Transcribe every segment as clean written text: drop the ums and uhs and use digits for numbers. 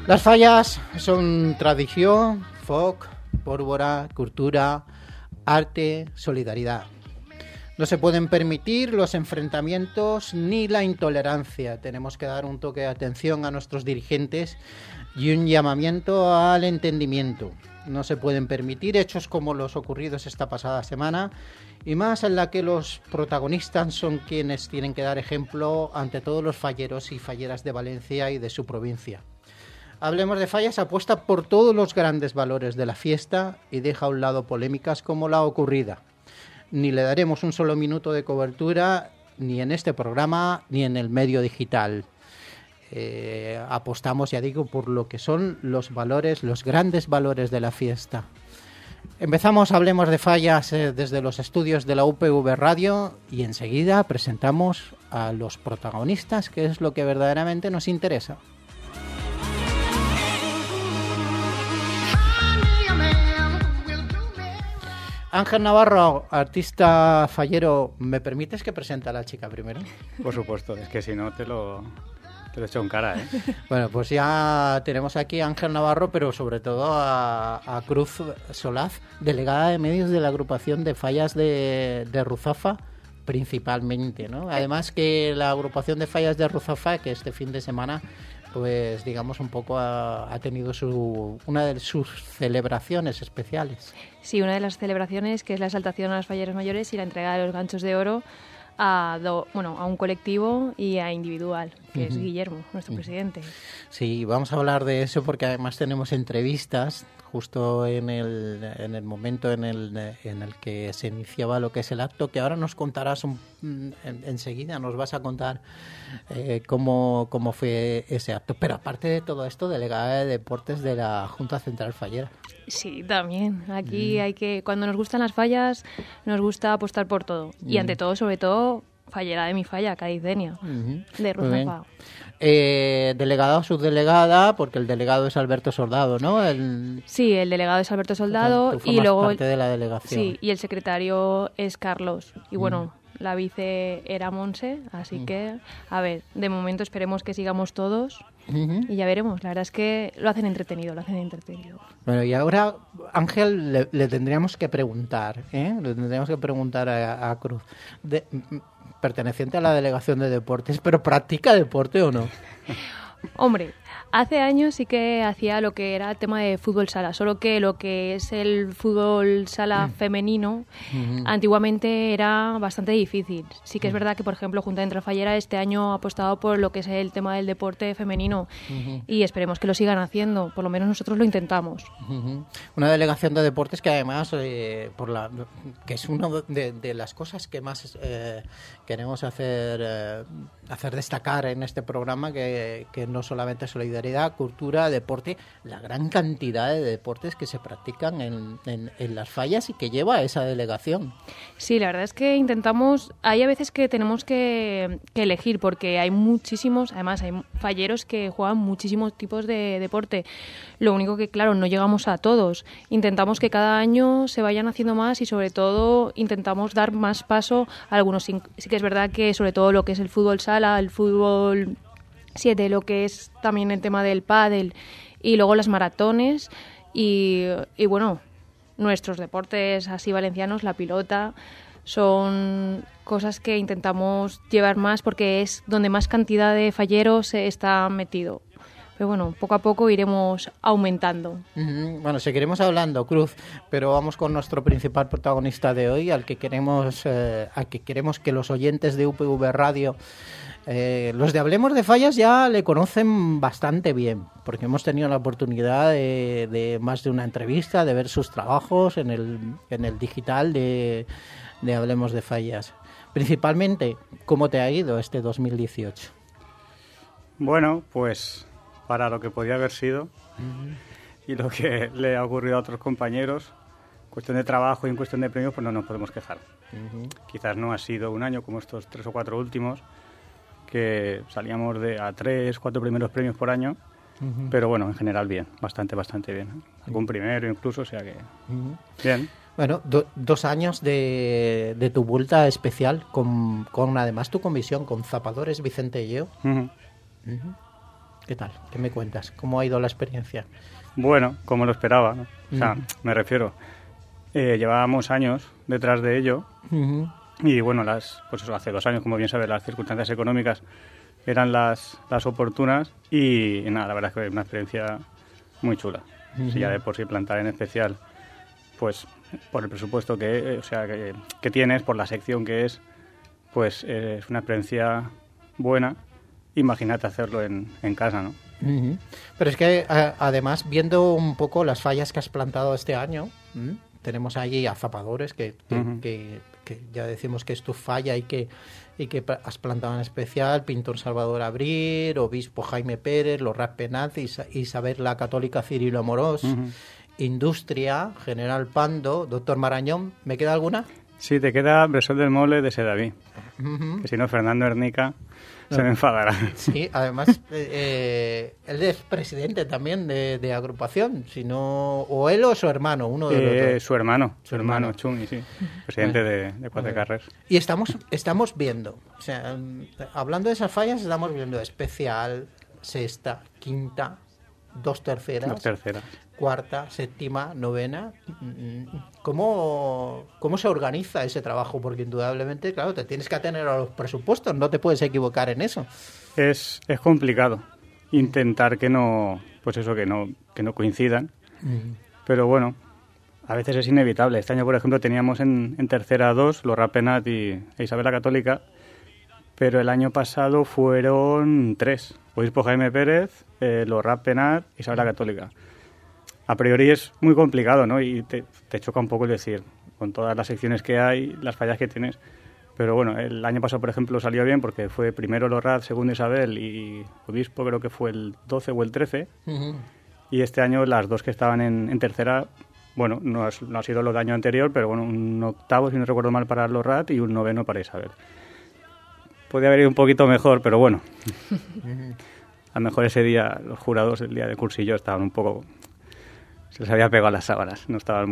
Las fallas son tradición, folk, pólvora, cultura, arte, solidaridad. No se pueden permitir los enfrentamientos ni la intolerancia. Tenemos que dar un toque de atención a nuestros dirigentes y un llamamiento al entendimiento. No se pueden permitir hechos como los ocurridos esta pasada semana, y más en la que los protagonistas son quienes tienen que dar ejemplo ante todos los falleros y falleras de Valencia y de su provincia. Hablemos de Fallas apuesta por todos los grandes valores de la fiesta y deja a un lado polémicas como la ocurrida. Ni le daremos un solo minuto de cobertura ni en este programa ni en el medio digital. Apostamos, ya digo, por lo que son los valores, los grandes valores de la fiesta. Empezamos, hablemos de Fallas desde los estudios de la UPV Radio y enseguida presentamos a los protagonistas, que es lo que verdaderamente nos interesa. Ángel Navarro, artista fallero, ¿me permites que presente a la chica primero? Por supuesto, es que si no te lo echo en cara, ¿eh? Bueno, pues ya tenemos aquí a Ángel Navarro, pero sobre todo a Cruz Solaz, delegada de medios de la agrupación de Fallas de Ruzafa, principalmente, ¿no? Además que la agrupación de Fallas de Ruzafa, que este fin de semana, pues digamos un poco ha tenido una de sus celebraciones especiales. Sí, una de las celebraciones, que es la exaltación a las falleras mayores y la entrega de los ganchos de oro a un colectivo y a individual, que es Guillermo, nuestro presidente. Sí, vamos a hablar de eso porque además tenemos entrevistas justo en el momento en el que se iniciaba lo que es el acto, que ahora nos contarás enseguida, nos vas a contar cómo fue ese acto. Pero aparte de todo esto, delegada de deportes de la Junta Central Fallera. Sí, también. Aquí cuando nos gustan las fallas, nos gusta apostar por todo. Y ante todo, sobre todo, fallera de mi falla, cadizenia, de Ruzafa. Delegada o subdelegada, porque el delegado es Alberto Soldado, ¿no? Sí, el delegado es Alberto Soldado. Tú formas parte de la delegación. Sí, y el secretario es Carlos. Y bueno, la vice era Monse, así que, a ver, de momento esperemos que sigamos todos. Y ya veremos, la verdad es que lo hacen entretenido. Bueno, y ahora, Ángel, le tendríamos que preguntar, a Cruz, perteneciente a la delegación de deportes, ¿pero practica deporte o no? Hombre, hace años sí que hacía lo que era el tema de fútbol sala, solo que lo que es el fútbol sala femenino antiguamente era bastante difícil. Sí que es verdad que, por ejemplo, Junta Central Fallera este año ha apostado por lo que es el tema del deporte femenino y esperemos que lo sigan haciendo, por lo menos nosotros lo intentamos. Una delegación de deportes que además, que es una de las cosas que más queremos hacer destacar en este programa, que no solamente solidaridad, cultura, deporte, la gran cantidad de deportes que se practican en las fallas y que lleva esa delegación. Sí, la verdad es que intentamos, hay a veces que tenemos que elegir, porque hay muchísimos, además hay falleros que juegan muchísimos tipos de deporte. Lo único que, claro, no llegamos a todos. Intentamos que cada año se vayan haciendo más y sobre todo intentamos dar más paso a algunos. Sí que es verdad que sobre todo lo que es el fútbol sala, el fútbol 7, lo que es también el tema del pádel y luego las maratones y bueno, nuestros deportes así valencianos, la pilota, son cosas que intentamos llevar más porque es donde más cantidad de falleros está metido. Pero bueno, poco a poco iremos aumentando. Bueno, seguiremos hablando, Cruz, pero vamos con nuestro principal protagonista de hoy, al que queremos que los oyentes de UPV Radio, los de Hablemos de Fallas, ya le conocen bastante bien, porque hemos tenido la oportunidad de más de una entrevista, de ver sus trabajos en el digital de Hablemos de Fallas. Principalmente, ¿cómo te ha ido este 2018? Bueno, pues para lo que podía haber sido y lo que le ha ocurrido a otros compañeros, en cuestión de trabajo y en cuestión de premios, pues no nos podemos quejar. Quizás no ha sido un año como estos 3 o 4 últimos, que salíamos a 3, 4 primeros premios por año, pero bueno, en general bien, bastante bien. Algún primero incluso, o sea que bien. Bueno, 2 años de tu vuelta especial con además tu comisión con Zapadores Vicente y yo. ¿Qué tal? ¿Qué me cuentas? ¿Cómo ha ido la experiencia? Bueno, como lo esperaba, ¿no? O sea, me refiero, llevábamos años detrás de ello y bueno, pues eso, hace 2 años, como bien sabes, las circunstancias económicas eran las oportunas y nada, la verdad es que es una experiencia muy chula. Si ya de por sí plantar en especial, pues por el presupuesto que tienes, por la sección que es, pues es una experiencia buena. Imagínate hacerlo en casa, ¿no? Pero es que además, viendo un poco las fallas que has plantado este año, tenemos allí a zapadores que ya decimos que es tu falla y que has plantado en especial, Pintor Salvador Abril, Obispo Jaime Pérez, Los Raspenaz, Isabel la Católica Cirilo Amorós, Industria, General Pando, Doctor Marañón. ¿Me queda alguna? Sí, te queda Bresol del Mole de Sedaví, que si no Fernando Ernica se me enfadará. Sí, además él es presidente también de agrupación, o él o su hermano, uno de los dos. Su hermano Chumi, sí, presidente de Cuatro Carrers. Y estamos viendo, o sea, hablando de esas fallas, estamos viendo especial, sexta, quinta, 2 terceras. 2 terceras. Cuarta, séptima, novena. ¿Cómo se organiza ese trabajo? Porque indudablemente, claro, te tienes que atener a los presupuestos, no te puedes equivocar en eso. Es complicado intentar que no coincidan, pero bueno, a veces es inevitable. Este año, por ejemplo, teníamos en tercera 2 Los Raspenat e Isabel la Católica, pero el año pasado fueron 3. Obispo Jaime Pérez, Los Raspenat e Isabel la Católica. A priori es muy complicado, ¿no? Y te choca un poco el decir, con todas las secciones que hay, las fallas que tienes. Pero bueno, el año pasado, por ejemplo, salió bien porque fue primero Los Rat, segundo Isabel y Obispo creo que fue el 12 o el 13. Y este año las 2 que estaban en tercera, bueno, no ha sido lo del año anterior, pero bueno, un octavo, si no recuerdo mal, para Los Rat y un noveno para Isabel. Podría haber ido un poquito mejor, pero bueno. A lo mejor ese día los jurados, el día del cursillo, estaban un poco... Se les había pegado las sábanas, no estaban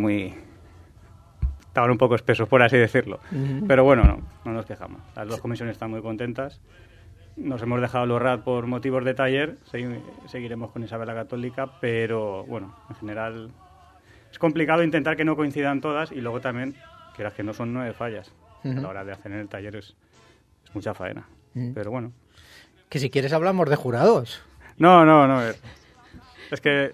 un poco espesos, por así decirlo. Pero bueno, no nos quejamos. Las 2 comisiones están muy contentas. Nos hemos dejado Los Rat por motivos de taller. Seguiremos con Isabel la Católica, pero bueno, en general es complicado intentar que no coincidan todas y luego también, quieras que no, son 9 fallas. A la hora de hacer en el taller es mucha faena. Pero bueno. Que si quieres hablamos de jurados. No. Es que...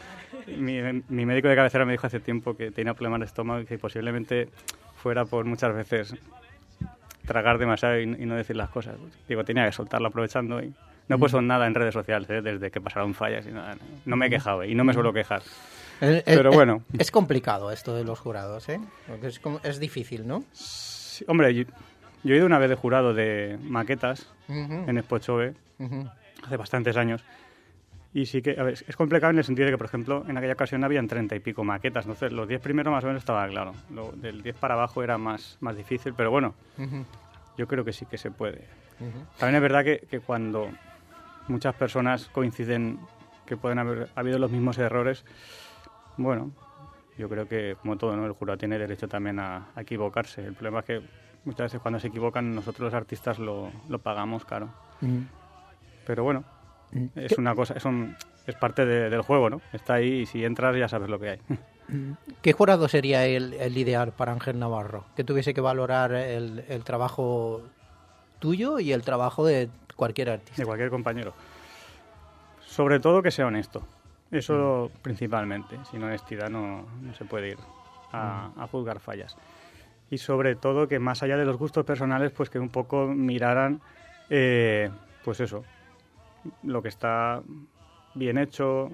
Mi médico de cabecera me dijo hace tiempo que tenía problemas de estómago y que posiblemente fuera por muchas veces tragar demasiado y no decir las cosas. Digo, tenía que soltarlo aprovechando y no he puesto nada en redes sociales desde que pasaron fallas y nada. No me he quejado y no me suelo quejar. Pero bueno. Es complicado esto de los jurados, ¿eh? Porque es difícil, ¿no? Sí, hombre, yo he ido una vez de jurado de maquetas en Expo Chove hace bastantes años. Y sí que, a ver, es complicado en el sentido de que, por ejemplo, en aquella ocasión habían 30 y pico maquetas. Entonces, los 10 primeros más o menos estaba claro. Del 10 para abajo era más difícil, pero bueno, yo creo que sí que se puede. También es verdad que cuando muchas personas coinciden que pueden haber habido los mismos errores, bueno, yo creo que, como todo, ¿no? El jurado tiene derecho también a equivocarse. El problema es que muchas veces cuando se equivocan nosotros los artistas lo pagamos caro. Pero bueno. Es una cosa, es parte del juego, ¿no? Está ahí y si entras ya sabes lo que hay. ¿Qué jurado sería el ideal para Ángel Navarro? Que tuviese que valorar el trabajo tuyo y el trabajo de cualquier artista. De cualquier compañero. Sobre todo que sea honesto. Eso principalmente. Sin honestidad no se puede ir a juzgar fallas. Y sobre todo que más allá de los gustos personales, pues que un poco miraran, pues eso, lo que está bien hecho,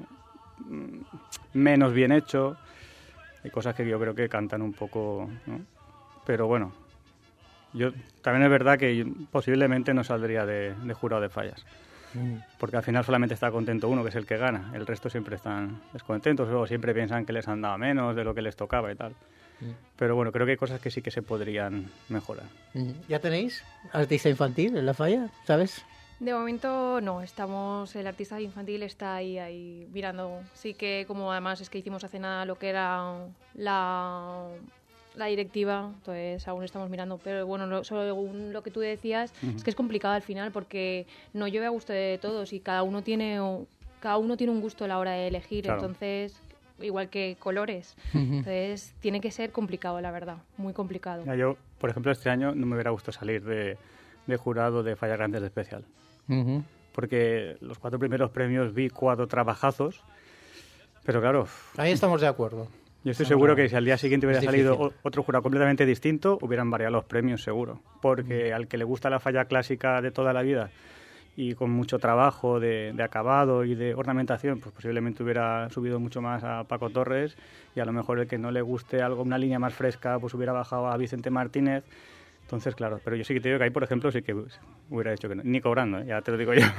menos bien hecho, hay cosas que yo creo que cantan un poco, ¿no? Pero bueno, también es verdad que posiblemente no saldría de jurado de fallas, porque al final solamente está contento uno, que es el que gana, el resto siempre están descontentos o siempre piensan que les han dado menos de lo que les tocaba y tal. Pero bueno, creo que hay cosas que sí que se podrían mejorar. ¿Ya tenéis artista infantil en la falla, sabes? De momento no, el artista infantil está ahí mirando. Sí que como además es que hicimos hace nada lo que era la directiva, entonces aún estamos mirando. Pero bueno, según lo que tú decías, es que es complicado al final porque no llueve a gusto de todos y cada uno tiene un gusto a la hora de elegir, Claro. Entonces, igual que colores. Entonces, tiene que ser complicado, la verdad, muy complicado. Ya, yo, por ejemplo, este año no me hubiera gustado salir de jurado de Fallas Grandes de Especial. Porque los 4 primeros premios vi 4 trabajazos, pero claro... Ahí estamos de acuerdo. Yo estoy seguro que si al día siguiente hubiera Es salido difícil. otro jurado completamente distinto, hubieran variado los premios seguro. Porque al que le gusta la falla clásica de toda la vida y con mucho trabajo de acabado y de ornamentación, pues posiblemente hubiera subido mucho más a Paco Torres, y a lo mejor el que no le guste algo, una línea más fresca, pues hubiera bajado a Vicente Martínez. Entonces, claro, pero yo sí que te digo que ahí, por ejemplo, sí que hubiera dicho que no. Ni cobrando, ya te lo digo yo.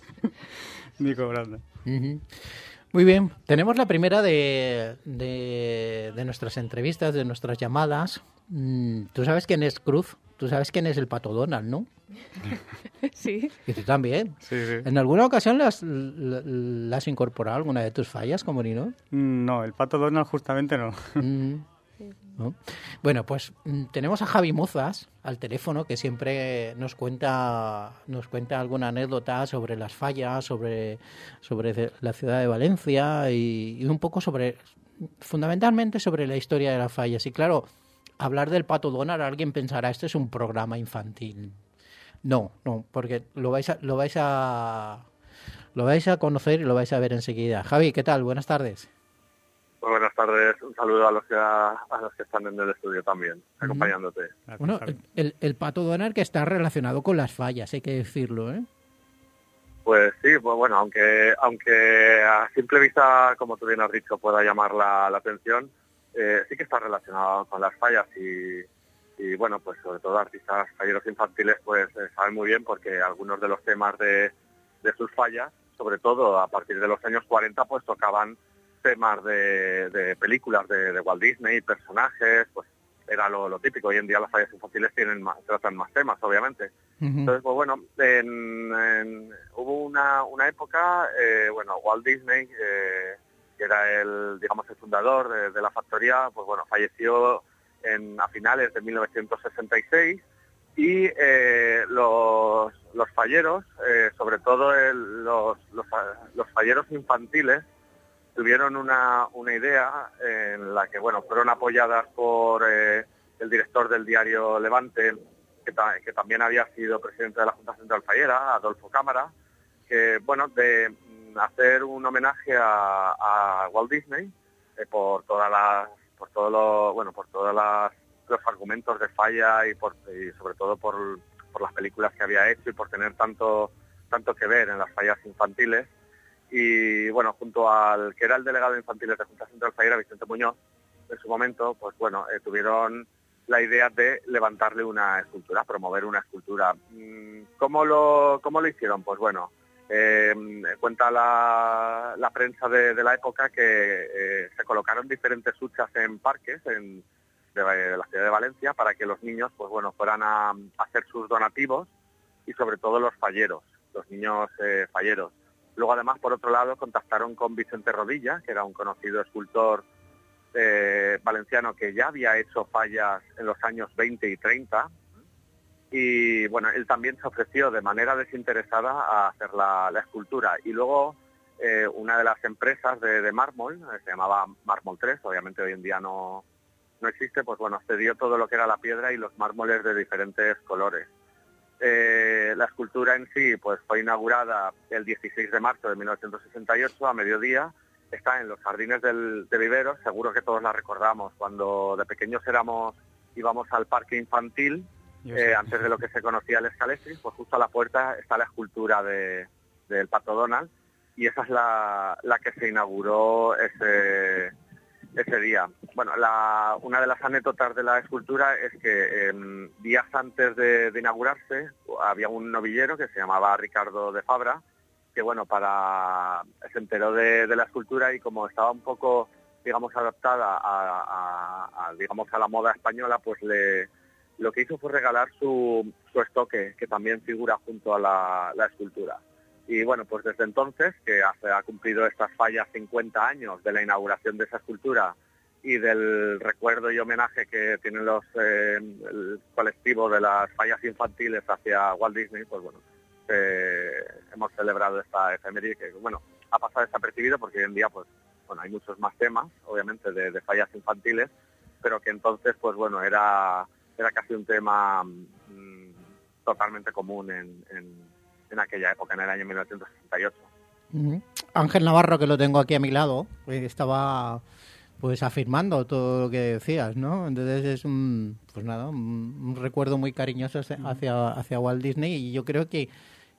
Ni cobrando. Muy bien, tenemos la primera de nuestras entrevistas, de nuestras llamadas. Tú sabes quién es Cruz, tú sabes quién es el Pato Donald, ¿no? Sí. Y tú también. Sí, sí. ¿En alguna ocasión le has incorporado alguna de tus fallas, como Nino? No, el Pato Donald justamente no. ¿No? Bueno, pues tenemos a Javi Mozas al teléfono, que siempre nos cuenta alguna anécdota sobre las fallas, sobre la ciudad de Valencia y un poco fundamentalmente sobre la historia de las fallas. Y claro, hablar del Pato Donald, alguien pensará, este es un programa infantil. No, porque lo vais a conocer y lo vais a ver enseguida. Javi, ¿qué tal? Buenas tardes. Muy buenas tardes, un saludo a los que están en el estudio también, acompañándote. Bueno, el Pato Donald que está relacionado con las fallas, hay que decirlo, ¿eh? Pues sí, pues bueno, aunque a simple vista, como tú bien has dicho, pueda llamar la atención, sí que está relacionado con las fallas y bueno, pues sobre todo artistas falleros infantiles pues saben muy bien porque algunos de los temas de sus fallas, sobre todo a partir de los años 40, pues tocaban temas de películas de Walt Disney, personajes, pues era lo típico. Hoy en día las fallas infantiles tratan más temas, obviamente. Entonces, pues bueno, hubo una época, Walt Disney, que era el fundador de la factoría, pues bueno, falleció a finales de 1966 y los falleros, sobre todo los falleros infantiles, tuvieron una idea en la que, bueno, fueron apoyadas por el director del diario Levante, que también había sido presidente de la Junta Central Fallera, Adolfo Cámara, que, bueno, de hacer un homenaje a Walt Disney por todos los argumentos de falla y sobre todo por las películas que había hecho y por tener tanto que ver en las fallas infantiles. Y bueno, junto al que era el delegado de infantiles de Junta Central Fallera, Vicente Muñoz, en su momento, pues bueno, tuvieron la idea de levantarle una escultura, promover una escultura. ¿Cómo lo hicieron? Pues bueno, cuenta la prensa de la época que se colocaron diferentes huchas en parques de la ciudad de Valencia para que los niños, pues bueno, fueran a hacer sus donativos y sobre todo los falleros, los niños falleros. Luego, además, por otro lado, contactaron con Vicente Rodilla, que era un conocido escultor valenciano que ya había hecho fallas en los años 20 y 30. Y, bueno, él también se ofreció de manera desinteresada a hacer la escultura. Y luego, una de las empresas de mármol, se llamaba Mármol 3, obviamente hoy en día no existe, pues bueno, cedió todo lo que era la piedra y los mármoles de diferentes colores. La escultura en sí pues fue inaugurada el 16 de marzo de 1968 a mediodía. Está en los jardines de Viveros, seguro que todos la recordamos. Cuando de pequeños íbamos al parque infantil, antes de lo que se conocía el Escalestri, pues justo a la puerta está la escultura del Pato Donald y esa es la que se inauguró ese día. Bueno, una de las anécdotas de la escultura es que días antes de inaugurarse había un novillero que se llamaba Ricardo de Fabra, que bueno, se enteró de la escultura y como estaba un poco, digamos, adaptada a la moda española, pues lo que hizo fue regalar su estoque, que también figura junto a la escultura. Y bueno, pues desde entonces, que ha cumplido estas fallas 50 años de la inauguración de esa escultura y del recuerdo y homenaje que tienen el colectivo de las fallas infantiles hacia Walt Disney, pues bueno, hemos celebrado esta efeméride que, bueno, ha pasado desapercibido porque hoy en día, pues, bueno, hay muchos más temas, obviamente, de fallas infantiles, pero que entonces, pues bueno, era casi un tema totalmente común en aquella época, en el año 1968. Ángel Navarro, que lo tengo aquí a mi lado, estaba pues afirmando todo lo que decías, ¿no? Entonces es un recuerdo muy cariñoso hacia Walt Disney, y yo creo que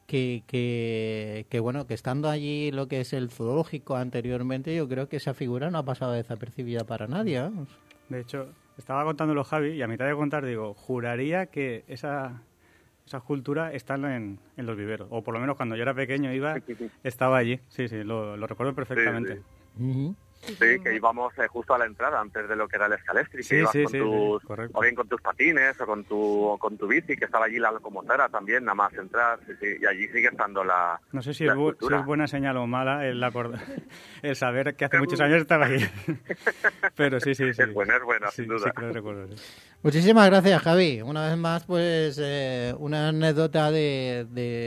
bueno, que estando allí lo que es el zoológico anteriormente, yo creo que esa figura no ha pasado desapercibida para nadie, ¿eh? De hecho, estaba contándolo Javi, y a mitad de contar digo, juraría que esa cultura está en los viveros, o por lo menos cuando yo era pequeño estaba allí. Sí, lo recuerdo perfectamente. Sí. Sí, que íbamos justo a la entrada, antes de lo que era el Scalestri, que ibas o bien con tus patines o con tu bici, que estaba allí la locomotora también, nada más entrar, y allí sigue estando la No sé si es buena señal o mala el saber que hace muchos años estaba allí. Pero sí. Es buena, sin duda. Sí, creo que recuerdo, sí. Muchísimas gracias, Javi. Una vez más, pues una anécdota de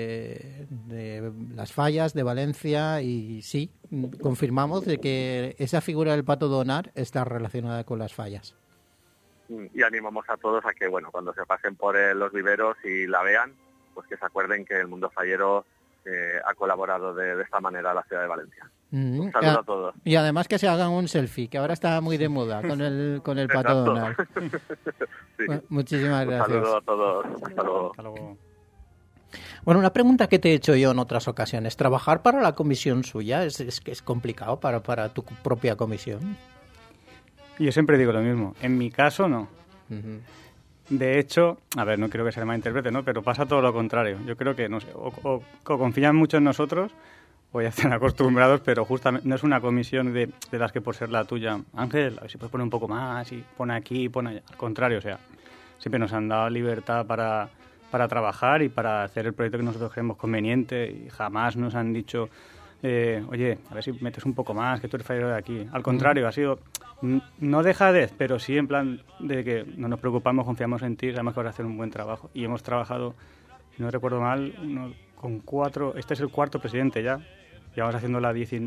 las fallas de Valencia, y sí, confirmamos de que esa figura del Pato Donat está relacionada con las fallas. Y animamos a todos a que, bueno, cuando se pasen por los viveros y la vean, pues que se acuerden que el mundo fallero ha colaborado de esta manera a la ciudad de Valencia. Un saludo a todos. Y además que se hagan un selfie, que ahora está muy de moda con el Pato Donat. Sí. Bueno, muchísimas gracias. Un saludo a todos. Hasta luego. Hasta luego. Bueno, una pregunta que te he hecho yo en otras ocasiones. ¿Trabajar para la comisión suya es complicado para tu propia comisión? Yo siempre digo lo mismo. En mi caso, no. Uh-huh. De hecho, a ver, no quiero que se me malinterprete, ¿no? Pero pasa todo lo contrario. Yo creo que, no sé, o confían mucho en nosotros, o ya están acostumbrados, pero justamente no es una comisión de las que por ser la tuya, Ángel, a ver si puedes poner un poco más, y pone aquí, pone allá. Al contrario, o sea, siempre nos han dado libertad para trabajar y para hacer el proyecto que nosotros creemos conveniente, y jamás nos han dicho, oye, a ver si metes un poco más, que tú eres fallero de aquí. Al contrario, ha sido, no dejadez, pero sí en plan de que no nos preocupamos, confiamos en ti, sabemos que vas a hacer un buen trabajo. Y hemos trabajado, si no recuerdo mal, con 4, este es el 4º presidente ya, llevamos haciendo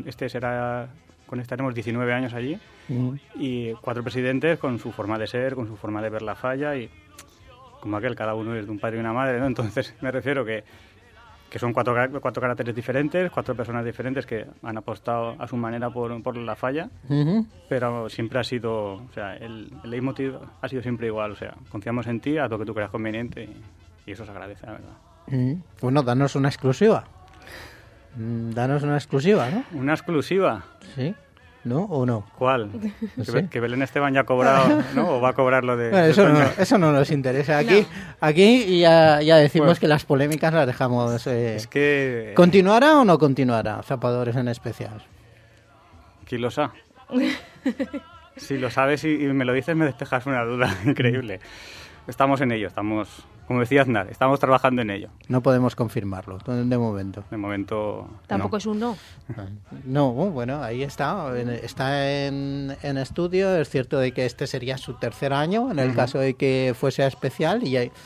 con este haremos 19 años allí, y 4 presidentes con su forma de ser, con su forma de ver la falla, y como aquel, cada uno es de un padre y una madre, ¿no? Entonces me refiero que son 4 caracteres diferentes, 4 personas diferentes que han apostado a su manera por la falla, pero siempre ha sido, o sea, el leitmotiv ha sido siempre igual, o sea, confiamos en ti, haz lo que tú creas conveniente, y eso se agradece, la verdad. Bueno, danos una exclusiva. Danos una exclusiva, ¿no? ¿Una exclusiva? Sí. ¿No o no? ¿Cuál? No sé. Que Belén Esteban ya ha cobrado, ¿no? ¿O va a cobrar lo de...? Bueno, eso no nos interesa. Aquí ya decimos que las polémicas las dejamos... es que... ¿Continuará o no continuará Zapadores en especial? ¿Quién lo sabe? Si lo sabes y me lo dices, me despejas una duda increíble. Estamos en ello, como decía Aznar, estamos trabajando en ello. No podemos confirmarlo, de momento. De momento, tampoco es un no. No, bueno, ahí está. Está en estudio. Es cierto de que este sería su 3er año, en el caso de que fuese especial.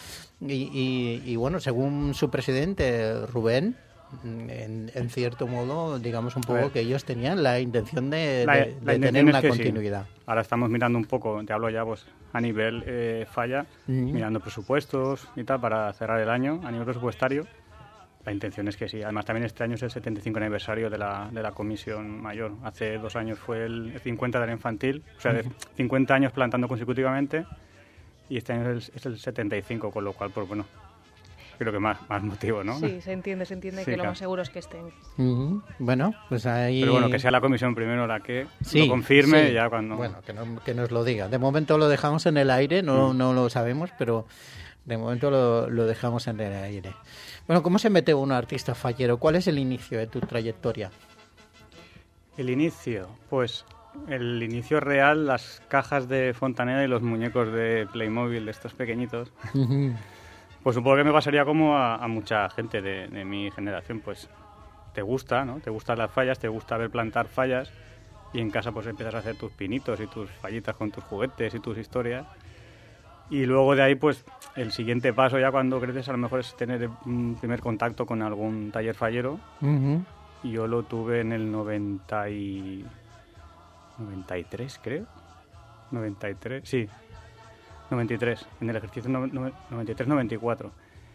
Y bueno, según su presidente, Rubén, en cierto modo, digamos un poco que ellos tenían la intención de tener una continuidad. Sí. Ahora estamos mirando un poco, te hablo ya pues a nivel falla, mirando presupuestos y tal para cerrar el año a nivel presupuestario. La intención es que sí. Además también este año es el 75 aniversario de la Comisión Mayor. Hace 2 años fue el 50 de la infantil, o sea, de 50 años plantando consecutivamente, y este año es el 75, con lo cual, pues bueno, creo que más motivo, ¿no? Sí, se entiende sí, que claro. Lo más seguro es que estén. Bueno, pues ahí... Pero bueno, que sea la comisión primero la que lo confirme, ya cuando... Bueno, que nos lo diga. De momento lo dejamos en el aire, no lo sabemos, pero de momento lo dejamos en el aire. Bueno, ¿cómo se mete un artista fallero? ¿Cuál es el inicio de tu trayectoria? El inicio, pues... El inicio real, las cajas de Fontaneda y los muñecos de Playmobil, de estos pequeñitos... Pues supongo que me pasaría como a mucha gente de mi generación, pues te gusta, ¿no? Te gustan las fallas, te gusta ver plantar fallas, y en casa pues empiezas a hacer tus pinitos y tus fallitas con tus juguetes y tus historias. Y luego de ahí, pues, el siguiente paso ya cuando creces a lo mejor es tener un primer contacto con algún taller fallero. Y yo lo tuve en el 93, creo. 93, sí. 93, en el ejercicio 93-94.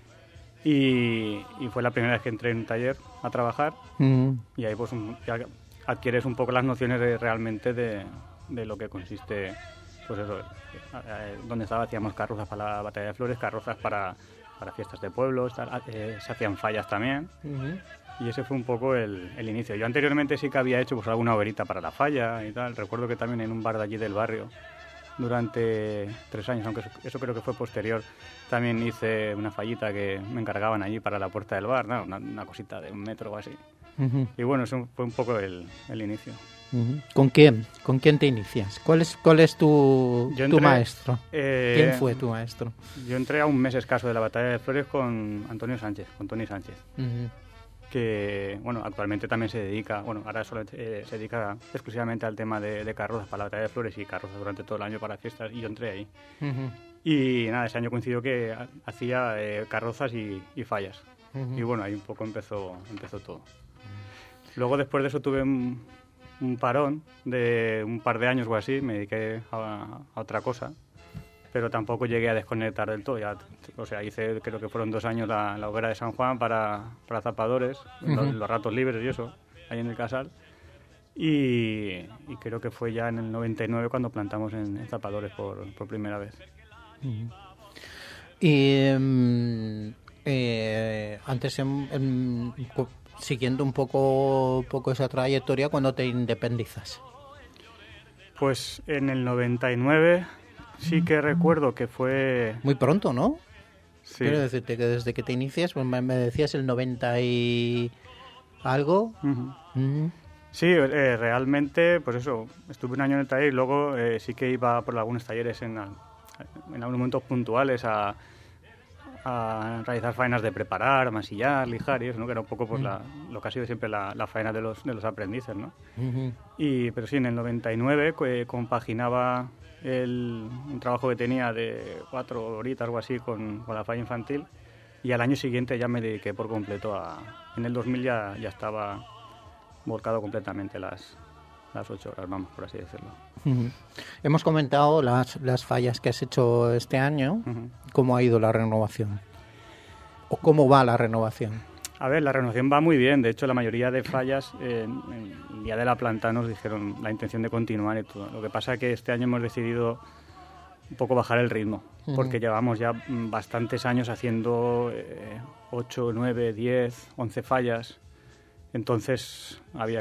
Y fue la primera vez que entré en un taller a trabajar. Y ahí pues ya adquieres un poco las nociones realmente de lo que consiste, pues eso, donde estaba, hacíamos carrozas para la Batalla de Flores, carrozas para fiestas de pueblos, se hacían fallas también. Y ese fue un poco el inicio. Yo anteriormente sí que había hecho pues alguna hoguerita para la falla y tal. Recuerdo que también en un bar de allí del barrio, durante 3 años, aunque eso creo que fue posterior, también hice una fallita que me encargaban allí para la puerta del bar, ¿no? Una cosita de 1 metro o así. Y bueno, eso fue un poco el inicio. ¿Con quién te inicias? ¿Cuál es tu maestro? ¿Quién fue tu maestro? Yo entré a un mes escaso de la Batalla de Flores con Tony Sánchez. Que, bueno, actualmente también se dedica, ahora solo se dedica exclusivamente al tema de carrozas para la Batalla de Flores y carrozas durante todo el año para fiestas, y yo entré ahí. Y nada, ese año coincidió que hacía carrozas y fallas. Y bueno, ahí un poco empezó todo. Luego, después de eso, tuve un parón de un par de años o así, me dediqué a otra cosa, pero tampoco llegué a desconectar del todo. Hice, creo que fueron 2 años la hoguera de San Juan para zapadores, los ratos libres y eso, ahí en el Casal. Y creo que fue ya en el 99 cuando plantamos en zapadores por primera vez. Y antes, siguiendo un poco esa trayectoria, ¿cuándo te independizas? Pues en el 99 sí que recuerdo que fue... Muy pronto, ¿no? Sí. Quiero decirte que desde que te inicias, pues me decías el 90 y algo. Sí, realmente, pues eso, estuve 1 año en el taller y luego sí que iba por algunos talleres en algunos momentos puntuales a realizar faenas de preparar, masillar, lijar y eso, ¿no? Que era un poco pues lo que ha sido siempre la faena de los aprendices, ¿no? Pero sí, en el 99 compaginaba un trabajo que tenía de 4 horitas o así con la falla infantil, y al año siguiente ya me dediqué por completo en el 2000 ya estaba volcado completamente las 8 horas, vamos, por así decirlo. Hemos comentado las fallas que has hecho este año. ¿Cómo ha ido la renovación? ¿O cómo va la renovación? A ver, la renovación va muy bien. De hecho, la mayoría de fallas, en el día de la planta nos dijeron la intención de continuar y todo. Lo que pasa es que este año hemos decidido un poco bajar el ritmo, porque llevamos ya bastantes años haciendo 8, 9, 10, 11 fallas. Entonces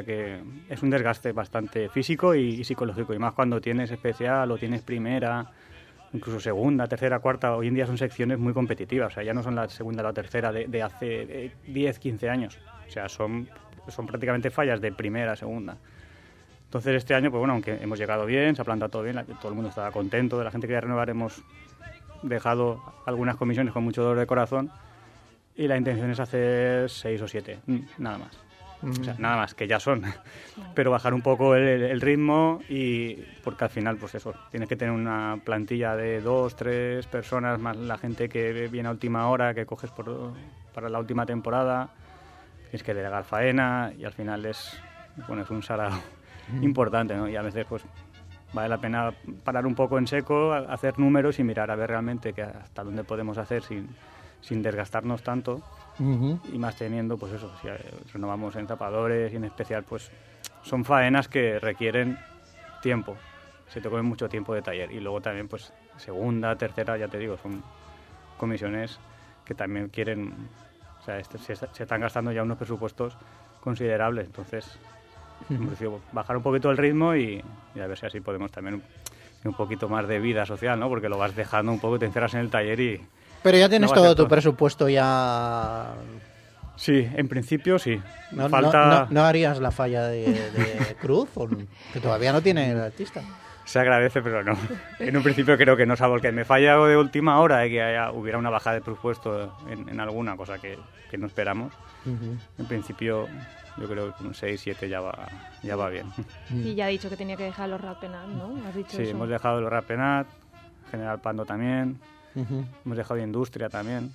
es un desgaste bastante físico y psicológico, y más cuando tienes especial o tienes primera, incluso segunda, tercera, cuarta. Hoy en día son secciones muy competitivas, o sea, ya no son la segunda o la tercera de hace 10, 15 años, o sea, son prácticamente fallas de primera, segunda. Entonces este año, pues bueno, aunque hemos llegado bien, se ha plantado todo bien, todo el mundo estaba contento, de la gente que quería renovar, hemos dejado algunas comisiones con mucho dolor de corazón, y la intención es hacer 6 o 7, nada más. O sea, nada más, que ya son, pero bajar un poco el ritmo, y porque al final, pues eso, tienes que tener una plantilla de 2, 3 personas, más la gente que viene a última hora, que coges para la última temporada, tienes que delegar faena, y al final es un sarao importante, ¿no? Y a veces pues vale la pena parar un poco en seco, hacer números y mirar a ver realmente hasta dónde podemos hacer sin desgastarnos tanto. Y más teniendo, pues eso, si renovamos en zapadores y en especial, pues son faenas que requieren tiempo, se te comen mucho tiempo de taller, y luego también pues segunda, tercera, ya te digo, son comisiones que también quieren, o sea, se están gastando ya unos presupuestos considerables. Entonces hemos decidido bajar un poquito el ritmo y a ver si así podemos también un poquito más de vida social, ¿no? Porque lo vas dejando un poco, te encerras en el taller y... Pero ya tienes todo tu presupuesto ya... Sí, en principio sí. ¿No harías la falla de Cruz? Que todavía no tiene el artista. Se agradece, pero no. En un principio creo que no, salvo que me falla algo de última hora, que hubiera una bajada de presupuesto en alguna cosa que no esperamos. En principio yo creo que con 6, 7 ya va bien. Y ya ha dicho que tenía que dejar los Ratpenat, ¿no? ¿Has dicho Sí, eso? hemos dejado los Ratpenat, General Pando también, hemos dejado Industria también.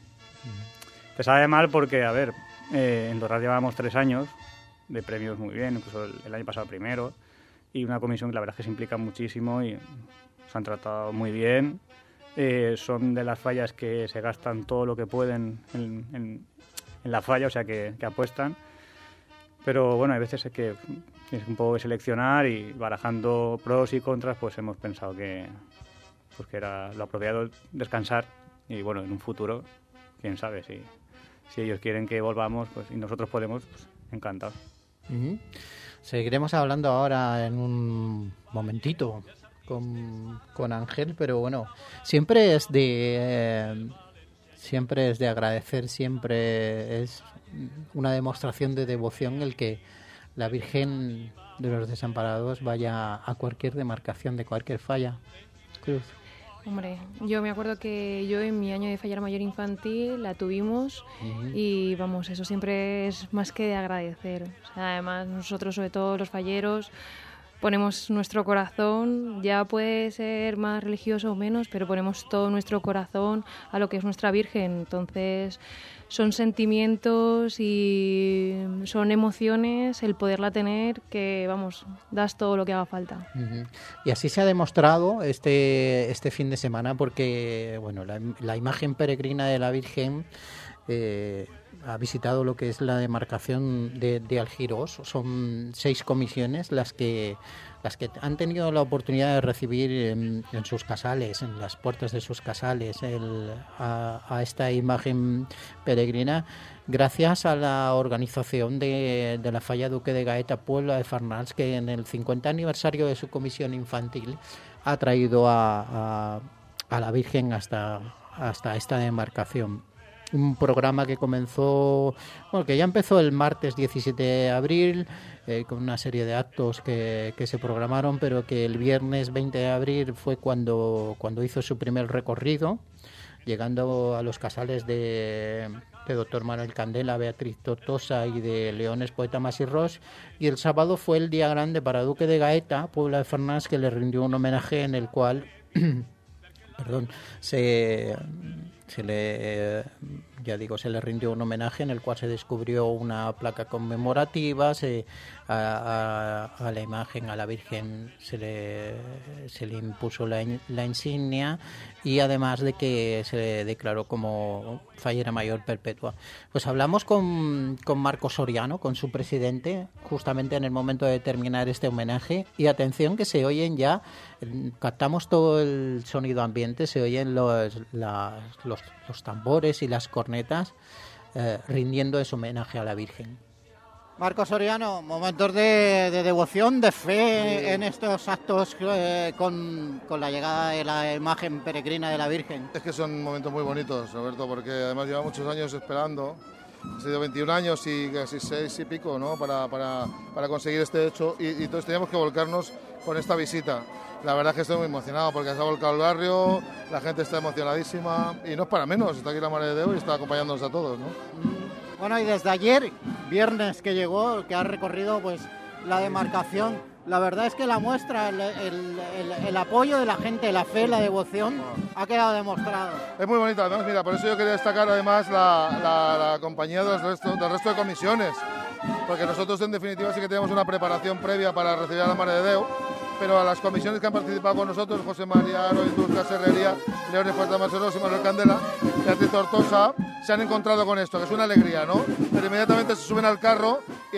Te sabe mal porque, a ver, en Dorrat llevábamos 3 años de premios muy bien, incluso el año pasado primero, y una comisión que la verdad es que se implica muchísimo y se han tratado muy bien. Son de las fallas que se gastan todo lo que pueden en la falla, o sea que apuestan. Pero bueno, hay veces que tienes un poco que seleccionar y barajando pros y contras, pues hemos pensado que era lo apropiado descansar y bueno, en un futuro, quién sabe, si ellos quieren que volvamos pues, y nosotros podemos, pues encantados. Seguiremos hablando ahora en un momentito con Ángel, pero bueno, siempre es de agradecer, siempre es una demostración de devoción el que la Virgen de los Desamparados vaya a cualquier demarcación de cualquier falla. Cruz. Hombre, yo me acuerdo que yo en mi año de fallar mayor infantil la tuvimos y vamos, eso siempre es más que de agradecer. O sea, además nosotros, sobre todo los falleros, ponemos nuestro corazón, ya puede ser más religioso o menos, pero ponemos todo nuestro corazón a lo que es nuestra Virgen. Entonces son sentimientos y son emociones el poderla tener que, vamos, das todo lo que haga falta. Y así se ha demostrado este fin de semana porque, bueno, la imagen peregrina de la Virgen ha visitado lo que es la demarcación de Algirós. Son 6 comisiones las que han tenido la oportunidad de recibir en sus casales, en las puertas de sus casales, a esta imagen peregrina, gracias a la organización de la Falla Duque de Gaeta Puebla de Farnals, que en el 50 aniversario de su comisión infantil ha traído a la Virgen hasta esta demarcación. Un programa que comenzó, bueno, que ya empezó el martes 17 de abril con una serie de actos que se programaron, pero que el viernes 20 de abril fue cuando hizo su primer recorrido, llegando a los casales de Doctor Manuel Candela, Beatriz Tortosa y de Leones Poeta Masirros, y el sábado fue el día grande para Duque de Gaeta, Puebla de Farnals, que le rindió un homenaje en el cual se le rindió un homenaje en el cual se descubrió una placa conmemorativa, a la imagen, a la Virgen se le impuso la insignia, y además de que se declaró como fallera mayor perpetua. Pues hablamos con Marcos Soriano, con su presidente, justamente en el momento de terminar este homenaje, y atención que se oyen ya, captamos todo el sonido ambiente, se oyen los tambores y las cornetas rindiendo ese homenaje a la Virgen. Marcos Soriano, momentos de devoción, de fe en estos actos con la llegada de la imagen peregrina de la Virgen. Es que son momentos muy bonitos, Roberto, porque además lleva muchos años esperando. Ha sido 21 años y casi 6 y pico, ¿no? para conseguir este hecho, y entonces teníamos que volcarnos con esta visita. La verdad es que estoy muy emocionado porque se ha volcado el barrio, la gente está emocionadísima y no es para menos, está aquí la Mare de Déu y está acompañándonos a todos, ¿no? Bueno, y desde ayer, viernes que llegó, que ha recorrido pues la demarcación, la verdad es que la muestra, el apoyo de la gente, la fe, la devoción, ha quedado demostrado. Es muy bonito, además, mira, por eso yo quería destacar además la compañía del resto de comisiones, porque nosotros en definitiva sí que tenemos una preparación previa para recibir a la Mare de Déu, pero a las comisiones que han participado con nosotros, José María Aro, Industria, Serrería, Leones Puerta Maseros y Manuel Candela, Beatriz Tortosa, se han encontrado con esto, que es una alegría, ¿no? Pero inmediatamente se suben al carro y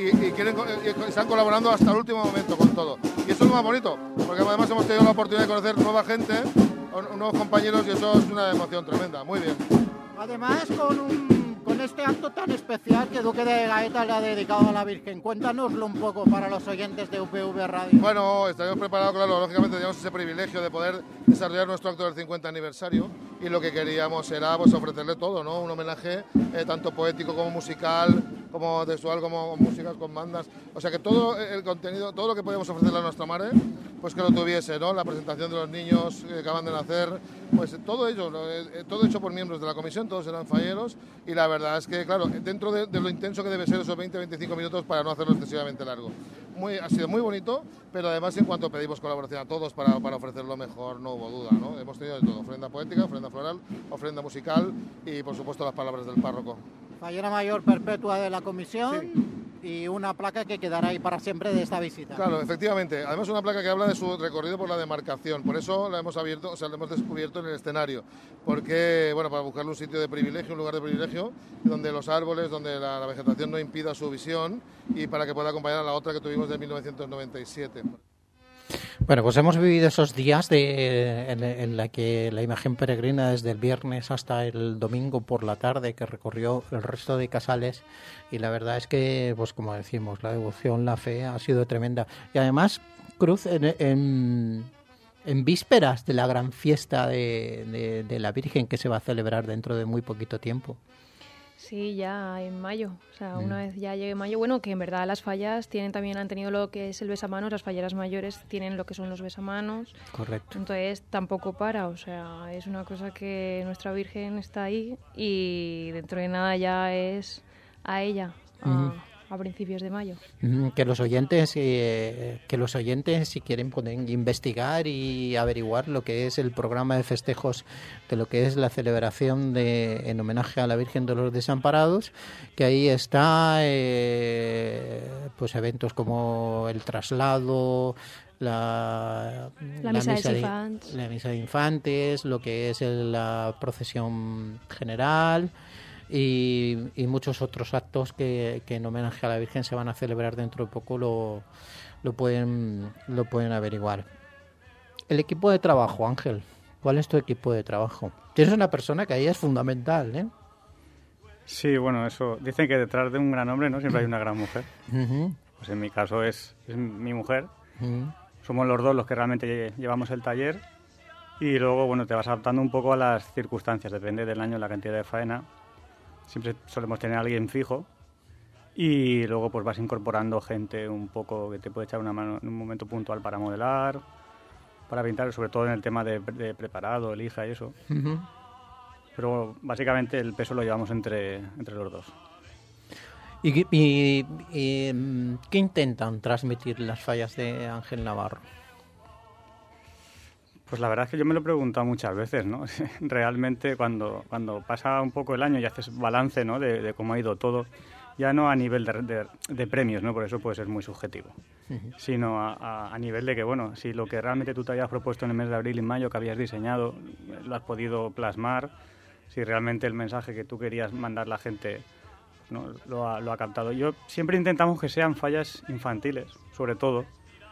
están colaborando hasta el último momento con todo. Y eso es lo más bonito, porque además hemos tenido la oportunidad de conocer nueva gente, nuevos compañeros, y eso es una emoción tremenda. Muy bien. Además, con este acto tan especial que Duque de Gaeta le ha dedicado a la Virgen, cuéntanoslo un poco para los oyentes de UPV Radio. Bueno, estaremos preparados, claro, lógicamente teníamos ese privilegio de poder desarrollar nuestro acto del 50 aniversario, y lo que queríamos era pues ofrecerle todo, ¿no? Un homenaje tanto poético como musical, como textual, como músicas con bandas, o sea que todo el contenido, todo lo que podíamos ofrecerle a nuestra madre, pues que lo tuviese, ¿no? La presentación de los niños que acaban de nacer, pues todo ello, todo hecho por miembros de la comisión, todos eran falleros, y la verdad es que, claro, dentro de lo intenso que debe ser esos 20-25 minutos para no hacerlo excesivamente largo. Ha sido muy bonito, pero además en cuanto pedimos colaboración a todos para ofrecer lo mejor, no hubo duda, ¿no? Hemos tenido de todo, ofrenda poética, ofrenda floral, ofrenda musical y, por supuesto, las palabras del párroco. Fallera mayor perpetua de la comisión. Sí. Y una placa que quedará ahí para siempre de esta visita. Claro, efectivamente. Además, una placa que habla de su recorrido por la demarcación. Por eso la hemos abierto, o sea, la hemos descubierto en el escenario. Porque, bueno, para buscarle un sitio de privilegio, un lugar de privilegio, donde los árboles, donde la vegetación no impida su visión y para que pueda acompañar a la otra que tuvimos de 1997. Bueno, pues hemos vivido esos días en la que la imagen peregrina desde el viernes hasta el domingo por la tarde que recorrió el resto de casales y la verdad es que, pues como decimos, la devoción, la fe ha sido tremenda. Y además, Cruz, en vísperas de la gran fiesta de la Virgen que se va a celebrar dentro de muy poquito tiempo. Sí, ya en mayo, o sea, una vez ya llegue mayo, bueno, que en verdad las fallas han tenido lo que es el besamanos, las falleras mayores tienen lo que son los besamanos. Correcto. Entonces tampoco para, o sea, es una cosa que nuestra Virgen está ahí y dentro de nada ya es a ella, a principios de mayo. Que los oyentes si quieren pueden investigar y averiguar lo que es el programa de festejos de lo que es la celebración en homenaje a la Virgen de los Desamparados, que ahí está pues eventos como el traslado, la misa de infantes, lo que es la procesión general y muchos otros actos que en homenaje a la Virgen se van a celebrar dentro de poco lo pueden averiguar. El equipo de trabajo, Ángel, ¿cuál es tu equipo de trabajo? Tienes una persona que ahí es fundamental, ¿eh? Sí, bueno, eso dicen que detrás de un gran hombre no siempre hay una gran mujer. Pues en mi caso es mi mujer. Somos los dos los que realmente llevamos el taller y luego, bueno, te vas adaptando un poco a las circunstancias, depende del año, la cantidad de faena. Siempre solemos tener a alguien fijo y luego pues vas incorporando gente un poco que te puede echar una mano en un momento puntual para modelar, para pintar, sobre todo en el tema de preparado, lija y eso. Pero básicamente el peso lo llevamos entre los dos. ¿Y qué intentan transmitir las fallas de Ángel Navarro? Pues la verdad es que yo me lo he preguntado muchas veces, ¿no? Realmente cuando pasa un poco el año y haces balance, ¿no? de cómo ha ido todo, ya no a nivel de premios, ¿no? Por eso puede ser muy subjetivo, sino a nivel de que, bueno, si lo que realmente tú te habías propuesto en el mes de abril y mayo, que habías diseñado, lo has podido plasmar, si realmente el mensaje que tú querías mandar la gente, ¿no? lo ha captado. Siempre intentamos que sean fallas infantiles, sobre todo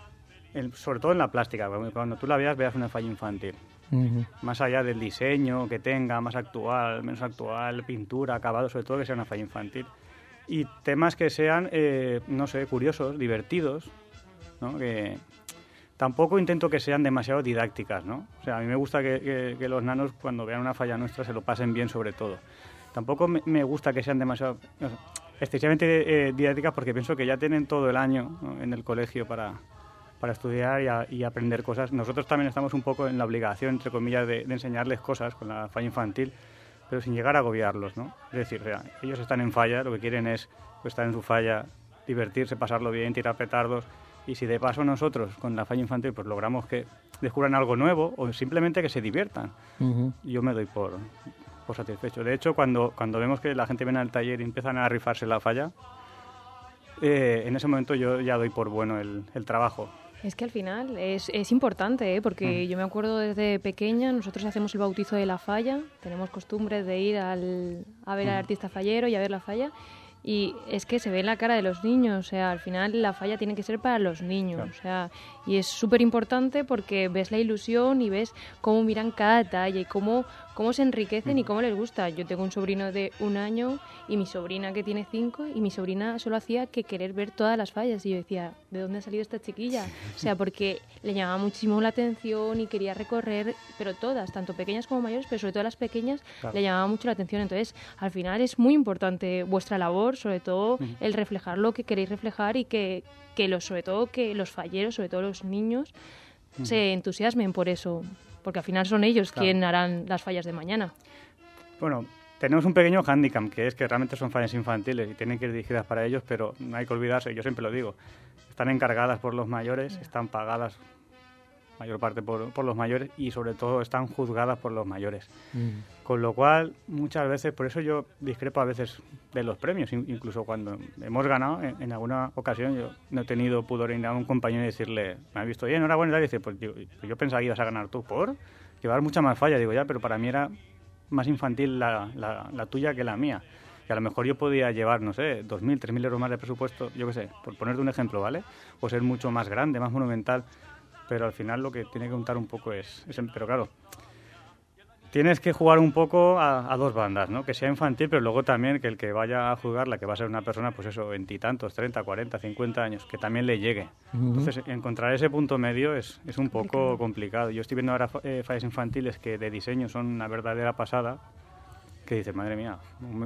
en la plástica, cuando tú la veas una falla infantil. Más allá del diseño que tenga, más actual, menos actual, pintura, acabado, sobre todo que sea una falla infantil. Y temas que sean, no sé, curiosos, divertidos, ¿no? Que tampoco intento que sean demasiado didácticas, ¿no? O sea, a mí me gusta que los nanos cuando vean una falla nuestra se lo pasen bien sobre todo. Tampoco me gusta que sean demasiado excesivamente didácticas porque pienso que ya tienen todo el año, ¿no? En el colegio para estudiar y aprender cosas. Nosotros también estamos un poco en la obligación, entre comillas, de enseñarles cosas con la falla infantil, pero sin llegar a agobiarlos, ¿no? Es decir, o sea, ellos están en falla, lo que quieren es pues, estar en su falla, divertirse, pasarlo bien, tirar petardos, y si de paso nosotros con la falla infantil pues logramos que descubran algo nuevo o simplemente que se diviertan, yo me doy por satisfecho. De hecho, cuando vemos que la gente viene al taller y empiezan a rifarse la falla, en ese momento yo ya doy por bueno el trabajo. Es que al final es importante, ¿eh? Porque yo me acuerdo desde pequeña, nosotros hacemos el bautizo de la falla, tenemos costumbre de ir a ver al artista fallero y a ver la falla, y es que se ve en la cara de los niños, o sea, al final la falla tiene que ser para los niños, claro. O sea, y es súper importante porque ves la ilusión y ves cómo miran cada detalle y cómo se enriquecen y cómo les gusta. Yo tengo un sobrino de 1 año y mi sobrina que tiene 5 y mi sobrina solo hacía que querer ver todas las fallas y yo decía, ¿de dónde ha salido esta chiquilla? O sea, porque le llamaba muchísimo la atención y quería recorrer, pero todas, tanto pequeñas como mayores, pero sobre todo las pequeñas, claro. Le llamaba mucho la atención. Entonces, al final es muy importante vuestra labor, sobre todo el reflejar lo que queréis reflejar y sobre todo que los falleros, sobre todo los niños, se entusiasmen por eso, porque al final son ellos quienes harán las fallas de mañana. Bueno, tenemos un pequeño hándicap, que es que realmente son fallas infantiles y tienen que ir dirigidas para ellos, pero no hay que olvidarse, yo siempre lo digo, están encargadas por los mayores, están pagadas mayor parte por los mayores y sobre todo están juzgadas por los mayores. Con lo cual, muchas veces, por eso yo discrepo a veces de los premios, incluso cuando hemos ganado, en alguna ocasión yo no he tenido pudor en ir a un compañero y decirle, me has visto bien, enhorabuena, y dice, pues yo pensaba que ibas a ganar tú por llevar mucha más falla, digo ya, pero para mí era más infantil la tuya que la mía. Y a lo mejor yo podía llevar, no sé, 2.000, 3.000 euros más de presupuesto, yo qué sé, por ponerte un ejemplo, ¿vale? O ser mucho más grande, más monumental, pero al final lo que tiene que contar un poco es pero claro, tienes que jugar un poco a dos bandas, ¿no? Que sea infantil, pero luego también que el que vaya a jugarla, que va a ser una persona, pues eso, 20 y tantos, 30, 40, 50 años, que también le llegue. Entonces, encontrar ese punto medio es un poco complicado. Yo estoy viendo ahora fallas infantiles que de diseño son una verdadera pasada, que dices, madre mía,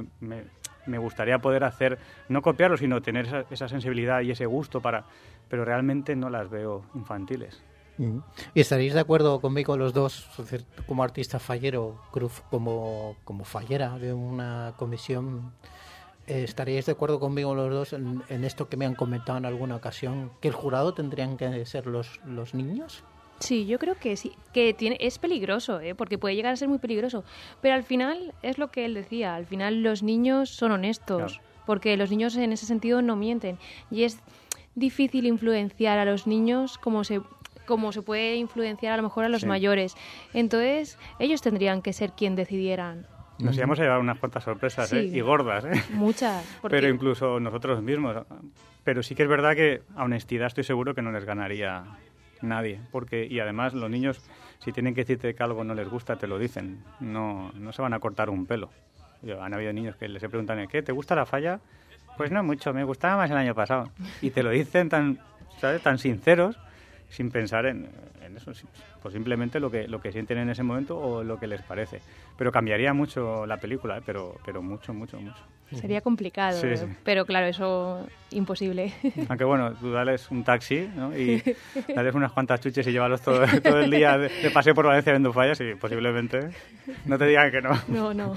me gustaría poder hacer, no copiarlo, sino tener esa sensibilidad y ese gusto pero realmente no las veo infantiles. ¿Y estaréis de acuerdo conmigo los dos, es decir, como artista fallero, Cruz como fallera de una comisión? ¿Estaríais de acuerdo conmigo los dos en esto que me han comentado en alguna ocasión, que el jurado tendrían que ser los niños? Sí, yo creo que sí, que es peligroso, porque puede llegar a ser muy peligroso, pero al final es lo que él decía, al final los niños son honestos, porque los niños en ese sentido no mienten, y es difícil influenciar a los niños como se puede influenciar a lo mejor a los mayores. Entonces, ellos tendrían que ser quien decidieran. Nos íbamos a llevar unas cuantas sorpresas, y gordas, Muchas. Pero incluso nosotros mismos. Pero sí que es verdad que a honestidad estoy seguro que no les ganaría nadie. Y además los niños, si tienen que decirte que algo no les gusta, te lo dicen. No se van a cortar un pelo. Han habido niños que les preguntan, ¿qué? ¿Te gusta la falla? Pues no mucho, me gustaba más el año pasado. Y te lo dicen tan sinceros, sin pensar en eso, pues simplemente lo que sienten en ese momento o lo que les parece. Pero cambiaría mucho la película, pero mucho, mucho, mucho. Sería complicado, sí. Pero claro, eso imposible. Aunque bueno, tú dales un taxi, ¿no? Y dales unas cuantas chuches y llévalos todo el día de paseo por Valencia viendo fallas y posiblemente no te digan que no. No.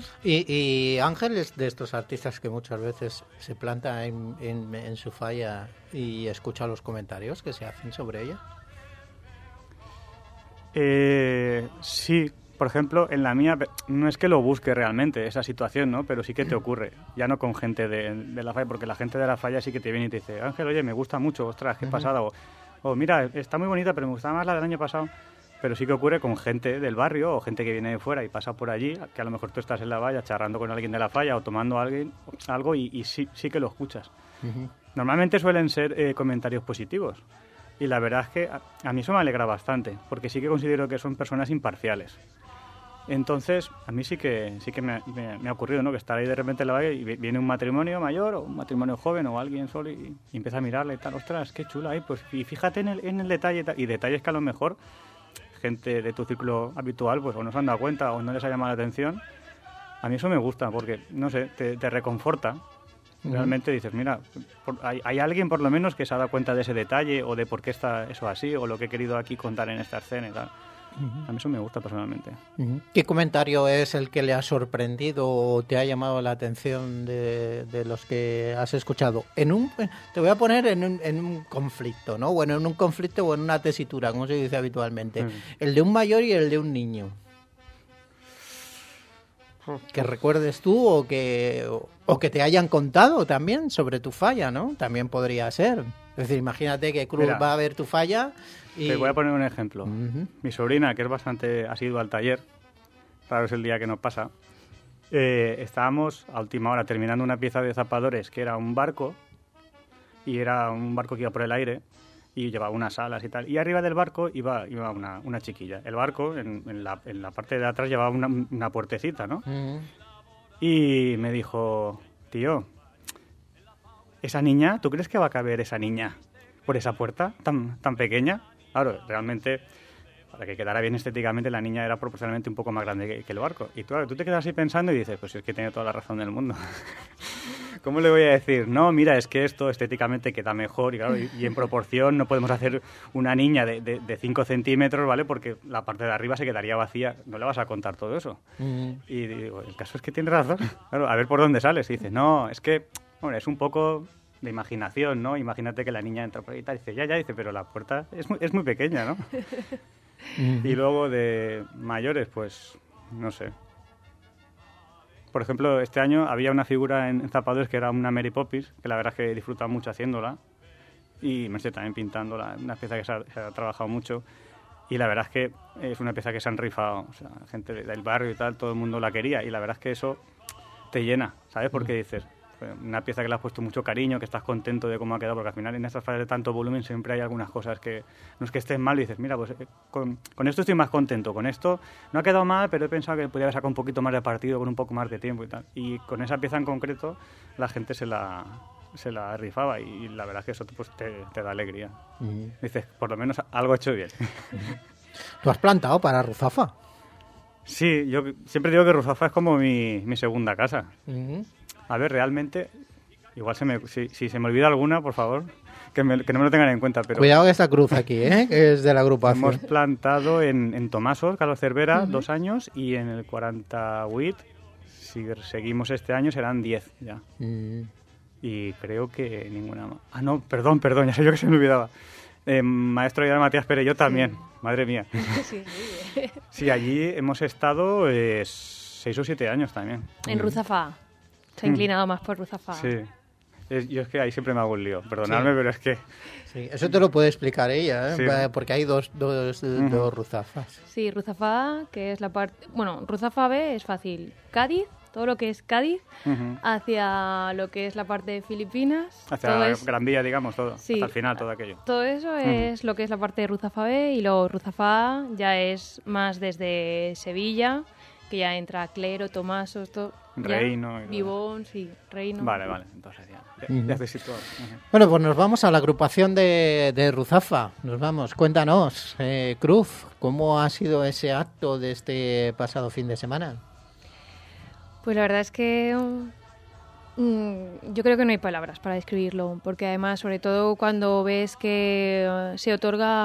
Y Ángel es de estos artistas que muchas veces se planta en su falla y escucha los comentarios que se hacen sobre ella. Sí, por ejemplo, en la mía no es que lo busque realmente esa situación, ¿no? Pero sí que te ocurre, ya no con gente de la falla, porque la gente de la falla sí que te viene y te dice, Ángel, oye, me gusta mucho, ostras, qué pasada, o mira, está muy bonita, pero me gustaba más la del año pasado. Pero sí que ocurre con gente del barrio o gente que viene de fuera y pasa por allí, que a lo mejor tú estás en la valla charlando con alguien de la falla o tomando algo y sí que lo escuchas. Normalmente suelen ser comentarios positivos. Y la verdad es que a mí eso me alegra bastante, porque sí que considero que son personas imparciales. Entonces, a mí sí que me ha ocurrido, ¿no? Que estar ahí de repente en la valla y viene un matrimonio mayor o un matrimonio joven o alguien solo y empieza a mirarle y tal, ostras, qué chula ahí, pues y fíjate en el detalle y detalles que a lo mejor gente de tu círculo habitual pues o no se han dado cuenta o no les ha llamado la atención. A mí eso me gusta porque, no sé, te reconforta. Realmente dices, mira, hay alguien por lo menos que se ha dado cuenta de ese detalle o de por qué está eso así o lo que he querido aquí contar en esta escena y tal. A mí eso me gusta personalmente. ¿Qué comentario es el que le ha sorprendido o te ha llamado la atención de los que has escuchado? Te voy a poner en un conflicto, ¿no? Bueno, en un conflicto o en una tesitura, como se dice habitualmente. El de un mayor y el de un niño. Que recuerdes tú o que te hayan contado también sobre tu falla, ¿no? También podría ser. Es decir, imagínate que Cruz va a ver tu falla y... Te voy a poner un ejemplo. Mi sobrina, que es bastante asidua al taller, raro es el día que nos pasa, estábamos a última hora terminando una pieza de zapadores que era un barco, y era un barco que iba por el aire, y llevaba unas alas y tal. Y arriba del barco iba una chiquilla. El barco, en la parte de atrás, llevaba una puertecita, ¿no? Y me dijo, tío, ¿esa niña? ¿Tú crees que va a caber esa niña por esa puerta tan pequeña? Claro, realmente, para que quedara bien estéticamente, la niña era proporcionalmente un poco más grande que el barco. Y claro, tú te quedas así pensando y dices, pues es que tiene toda la razón del mundo. ¿Cómo le voy a decir? No, mira, es que esto estéticamente queda mejor y, claro, y en proporción no podemos hacer una niña de 5 centímetros, ¿vale? Porque la parte de arriba se quedaría vacía. No le vas a contar todo eso. Y digo, el caso es que tienes razón. Claro, a ver por dónde sales. Y dices, no, es que, bueno, es un poco de imaginación, ¿no? Imagínate que la niña entra por ahí y tal. Dice, ya, dice, pero la puerta es muy pequeña, ¿no? Y luego de mayores, pues, no sé. Por ejemplo, este año había una figura en Zapadores que era una Mary Poppins, que la verdad es que he disfrutado mucho haciéndola. Y me sé también pintándola, una pieza que se ha trabajado mucho. Y la verdad es que es una pieza que se han rifado. O sea, gente del barrio y tal, todo el mundo la quería. Y la verdad es que eso te llena, ¿sabes? Porque dices, una pieza que le has puesto mucho cariño, que estás contento de cómo ha quedado, porque al final en estas fallas de tanto volumen siempre hay algunas cosas que no es que estés mal y dices, mira, pues con esto estoy más contento, con esto no ha quedado mal, pero he pensado que podría haber sacado un poquito más de partido con un poco más de tiempo y tal. Y con esa pieza en concreto la gente se la rifaba y la verdad es que eso pues, te da alegría. Dices, por lo menos algo he hecho bien. ¿Tú has plantado para Ruzafa? Sí, yo siempre digo que Ruzafa es como mi segunda casa. A ver, realmente, igual si se me olvida alguna, por favor, que no me lo tengan en cuenta. Pero cuidado que esta cruz aquí, que es de la agrupación. Hemos plantado en Tomasos, Carlos Cervera, 2 años, y en el 48, si seguimos este año, serán 10 ya. Y creo que ninguna más. Ah, no, perdón, ya sé yo que se me olvidaba. Maestro ya Matías Pérez, yo también, madre mía. Sí, allí hemos estado 6 o 7 años también. En Ruzafa. Se ha inclinado más por Ruzafa. Sí. Yo es que ahí siempre me hago un lío. Perdonadme, pero es que... Sí, eso te lo puede explicar ella, ¿eh? Sí. Porque hay dos Ruzafas. Sí, Ruzafa, que es la parte... Bueno, Ruzafa B es fácil. Cádiz, todo lo que es Cádiz, hacia lo que es la parte de Filipinas. Hacia Gran Vía, digamos, todo. Sí, hasta el final, todo aquello. Todo eso es lo que es la parte de Ruzafa B, y luego Ruzafa A ya es más desde Sevilla, que ya entra Clero, Tomasos, todo... Reino. Vivón, sí, Reino. Vale, entonces ya te sitúo. Bueno, pues nos vamos a la agrupación de Ruzafa. Nos vamos, cuéntanos, Cruz, ¿cómo ha sido ese acto de este pasado fin de semana? Pues la verdad es que yo creo que no hay palabras para describirlo, porque además, sobre todo cuando ves que se otorga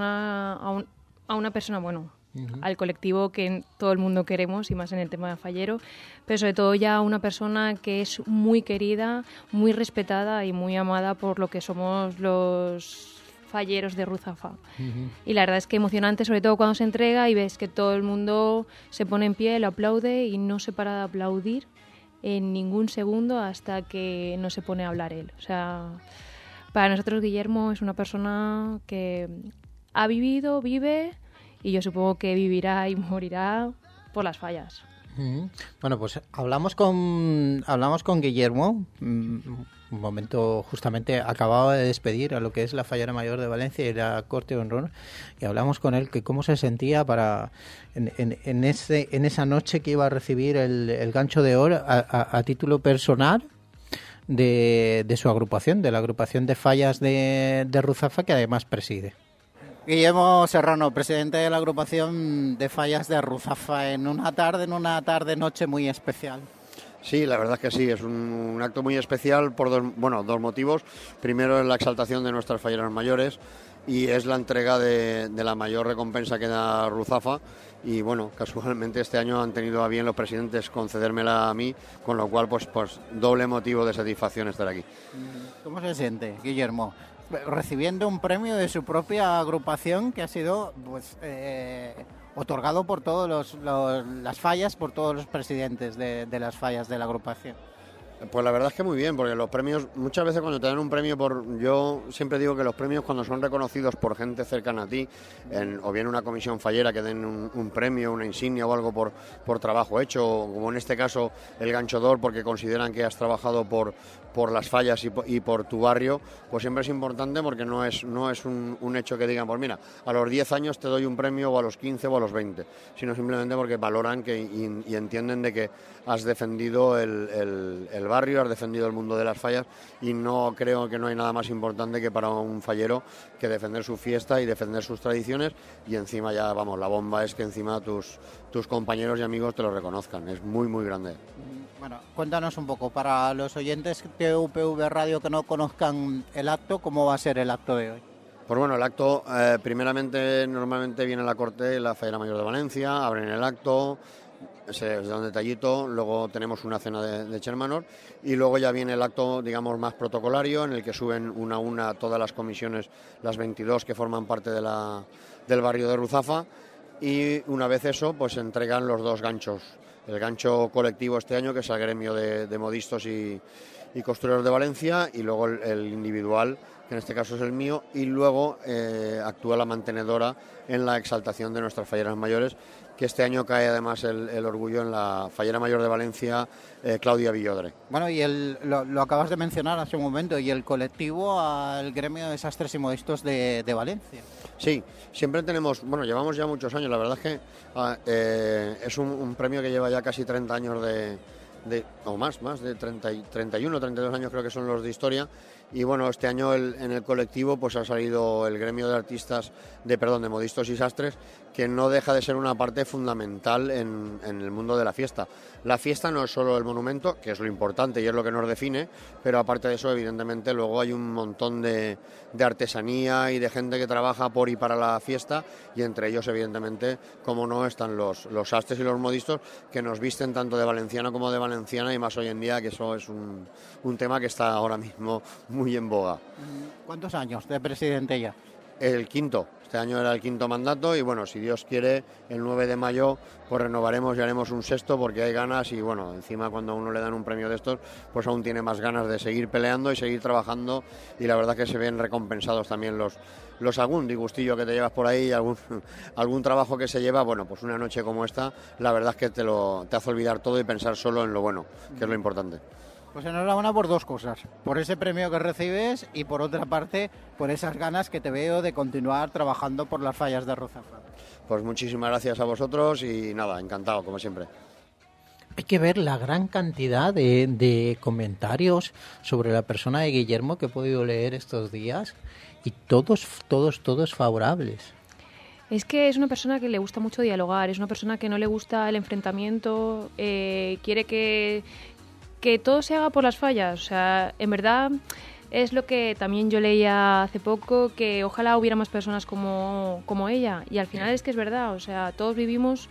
a una persona, bueno, al colectivo que todo el mundo queremos, y más en el tema de fallero, pero sobre todo ya una persona que es muy querida, muy respetada y muy amada por lo que somos los falleros de Ruzafa. Y la verdad es que emocionante, sobre todo cuando se entrega y ves que todo el mundo se pone en pie, lo aplaude y no se para de aplaudir en ningún segundo hasta que no se pone a hablar él. O sea, para nosotros Guillermo es una persona que ha vivido, vive, y yo supongo que vivirá y morirá por las fallas. Bueno, pues hablamos con Guillermo, un momento justamente acababa de despedir a lo que es la Fallera Mayor de Valencia y la Corte de Honor, y hablamos con él que cómo se sentía en esa noche que iba a recibir el gancho de oro a título personal de su agrupación, de la agrupación de fallas de Ruzafa, que además preside. Guillermo Serrano, presidente de la agrupación de fallas de Ruzafa, en una tarde-noche muy especial. Sí, la verdad es que sí, es un acto muy especial por dos motivos. Primero es la exaltación de nuestras falleras mayores y es la entrega de la mayor recompensa que da Ruzafa. Y bueno, casualmente este año han tenido a bien los presidentes concedérmela a mí, con lo cual pues doble motivo de satisfacción estar aquí. ¿Cómo se siente, Guillermo, recibiendo un premio de su propia agrupación que ha sido otorgado por todos las fallas, por todos los presidentes de las fallas de la agrupación? Pues la verdad es que muy bien, porque los premios, muchas veces cuando te dan un premio yo siempre digo que los premios cuando son reconocidos por gente cercana a ti, o bien una comisión fallera que den un premio, una insignia o algo por trabajo hecho, o como en este caso el gancho d'or porque consideran que has trabajado por las fallas y por tu barrio, pues siempre es importante porque no es un hecho que digan, pues mira, a los 10 años te doy un premio o a los 15 o a los 20, sino simplemente porque valoran y entienden de que has defendido el barrio, has defendido el mundo de las fallas, y no creo que no hay nada más importante que para un fallero que defender su fiesta y defender sus tradiciones, y encima ya, vamos, la bomba es que encima tus compañeros y amigos te lo reconozcan, es muy muy grande. Bueno, cuéntanos un poco, para los oyentes de UPV Radio que no conozcan el acto, ¿cómo va a ser el acto de hoy? Pues bueno, el acto, primeramente, normalmente viene la corte, la Fallera Mayor de Valencia, abren el acto, se da un detallito, luego tenemos una cena de Chermanor y luego ya viene el acto, digamos, más protocolario, en el que suben una a una todas las comisiones, las 22 que forman parte del barrio de Ruzafa, y una vez eso, pues se entregan los dos ganchos. El gancho colectivo este año, que es el gremio de modistos y costureros de Valencia, y luego el individual, que en este caso es el mío, y luego actúa la mantenedora en la exaltación de nuestras falleras mayores, que este año cae además el orgullo en la Fallera Mayor de Valencia, Claudia Villodre. Bueno, y lo acabas de mencionar hace un momento, y el colectivo al gremio de sastres y modistos de Valencia. Sí, siempre tenemos, bueno, llevamos ya muchos años, la verdad es que es un premio que lleva ya casi 30 años o más de 31, 32 años creo que son los de historia, y bueno, este año en el colectivo pues ha salido el gremio de artistas, de modistos y sastres, que no deja de ser una parte fundamental en el mundo de la fiesta. La fiesta no es solo el monumento, que es lo importante y es lo que nos define, pero aparte de eso, evidentemente, luego hay un montón de artesanía y de gente que trabaja por y para la fiesta, y entre ellos, evidentemente, como no, están los sastres y los modistos, que nos visten tanto de valenciano como de valenciana, y más hoy en día, que eso es un tema que está ahora mismo muy en boga. ¿Cuántos años de presidente ya? El quinto. Este año era el quinto mandato y bueno, si Dios quiere, el 9 de mayo pues renovaremos y haremos un sexto, porque hay ganas, y bueno, encima cuando a uno le dan un premio de estos, pues aún tiene más ganas de seguir peleando y seguir trabajando, y la verdad que se ven recompensados también los algún disgustillo que te llevas por ahí, algún trabajo que se lleva. Bueno, pues una noche como esta, la verdad es que te hace olvidar todo y pensar solo en lo bueno, que es lo importante. Pues enhorabuena por dos cosas, por ese premio que recibes y por otra parte por esas ganas que te veo de continuar trabajando por las fallas de Ruzafa. Pues muchísimas gracias a vosotros y nada, encantado como siempre. Hay que ver la gran cantidad de comentarios sobre la persona de Guillermo que he podido leer estos días, y todos favorables. Es que es una persona que le gusta mucho dialogar, es una persona que no le gusta el enfrentamiento, quiere que todo se haga por las fallas. O sea, en verdad es lo que también yo leía hace poco, que ojalá hubiera más personas como ella, y al final es que es verdad. O sea, todos vivimos,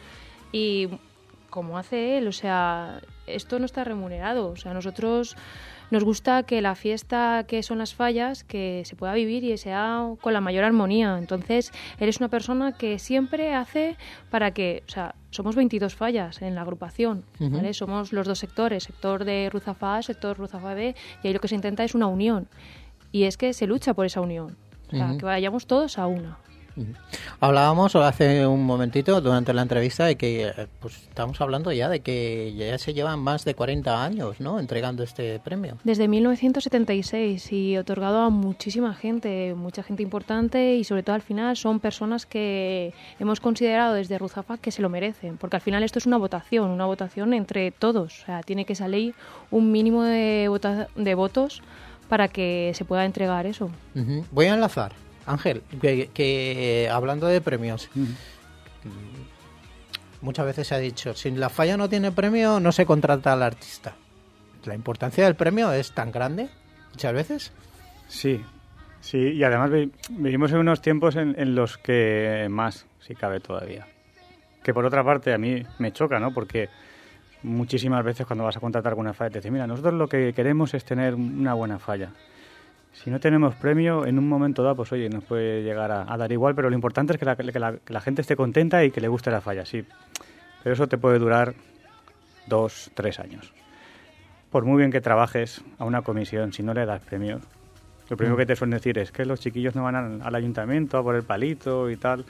y como hace él, o sea, esto no está remunerado. O sea, nosotros nos gusta que la fiesta que son las fallas, que se pueda vivir y sea con la mayor armonía. Entonces, eres una persona que siempre hace para que, o sea, somos 22 fallas en la agrupación, ¿vale? Somos los dos sectores, sector de Ruzafa A, sector Ruzafa B, y ahí lo que se intenta es una unión. Y es que se lucha por esa unión, o sea, que vayamos todos a una. Hablábamos hace un momentito durante la entrevista de que pues estamos hablando ya de que ya se llevan más de 40 años, ¿no?, entregando este premio. Desde 1976, y otorgado a muchísima gente, mucha gente importante, y sobre todo al final son personas que hemos considerado desde Ruzafa que se lo merecen, porque al final esto es una votación entre todos. O sea, tiene que salir un mínimo de votos para que se pueda entregar eso. Voy a enlazar, Ángel, que hablando de premios, muchas veces se ha dicho, si la falla no tiene premio, no se contrata al artista. ¿La importancia del premio es tan grande muchas veces? Sí, y además vivimos en unos tiempos en los que más, si cabe todavía. Que por otra parte a mí me choca, ¿no? Porque muchísimas veces cuando vas a contratar alguna falla te dicen, mira, nosotros lo que queremos es tener una buena falla. Si no tenemos premio, en un momento dado, pues oye, nos puede llegar a dar igual, pero lo importante es que la gente esté contenta y que le guste la falla, sí. Pero eso te puede durar 2, 3 años. Por muy bien que trabajes a una comisión, si no le das premios, lo primero que te suelen decir es que los chiquillos no van al ayuntamiento a por el palito y tal.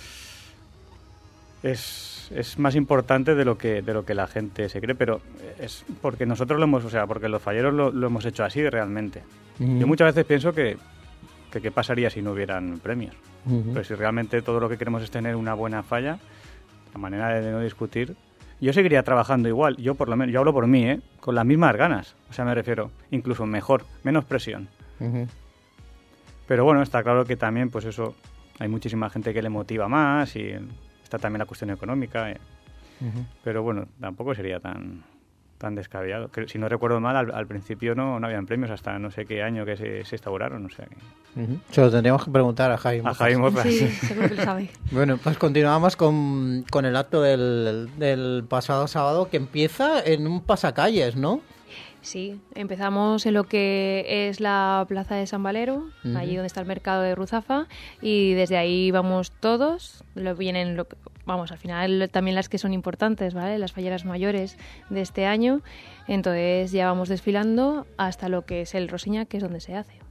Es más importante de lo que la gente se cree, pero es porque nosotros porque los falleros lo hemos hecho así realmente. Yo muchas veces pienso que qué pasaría si no hubieran premios. Pero si realmente todo lo que queremos es tener una buena falla, la manera de no discutir, yo seguiría trabajando igual. Yo por lo menos, yo hablo por mí, con las mismas ganas. O sea, me refiero, incluso mejor, menos presión. Pero bueno, está claro que también, pues eso, hay muchísima gente que le motiva más, y está también la cuestión económica. Pero bueno, tampoco sería tan tan descabellado. Si no recuerdo mal, al principio no habían premios hasta no sé qué año que se instauraron. O sea que... Se lo tendríamos que preguntar a Jaime. A Jaime Morras. Sí, seguro que lo sabe. Bueno, pues continuamos con el acto del pasado sábado, que empieza en un pasacalles, ¿no? Sí, empezamos en lo que es la plaza de San Valero, allí donde está el mercado de Ruzafa, y desde ahí vamos todos. Al final también las que son importantes, ¿vale? Las falleras mayores de este año. Entonces ya vamos desfilando hasta lo que es el Rosiña, que es donde se hace.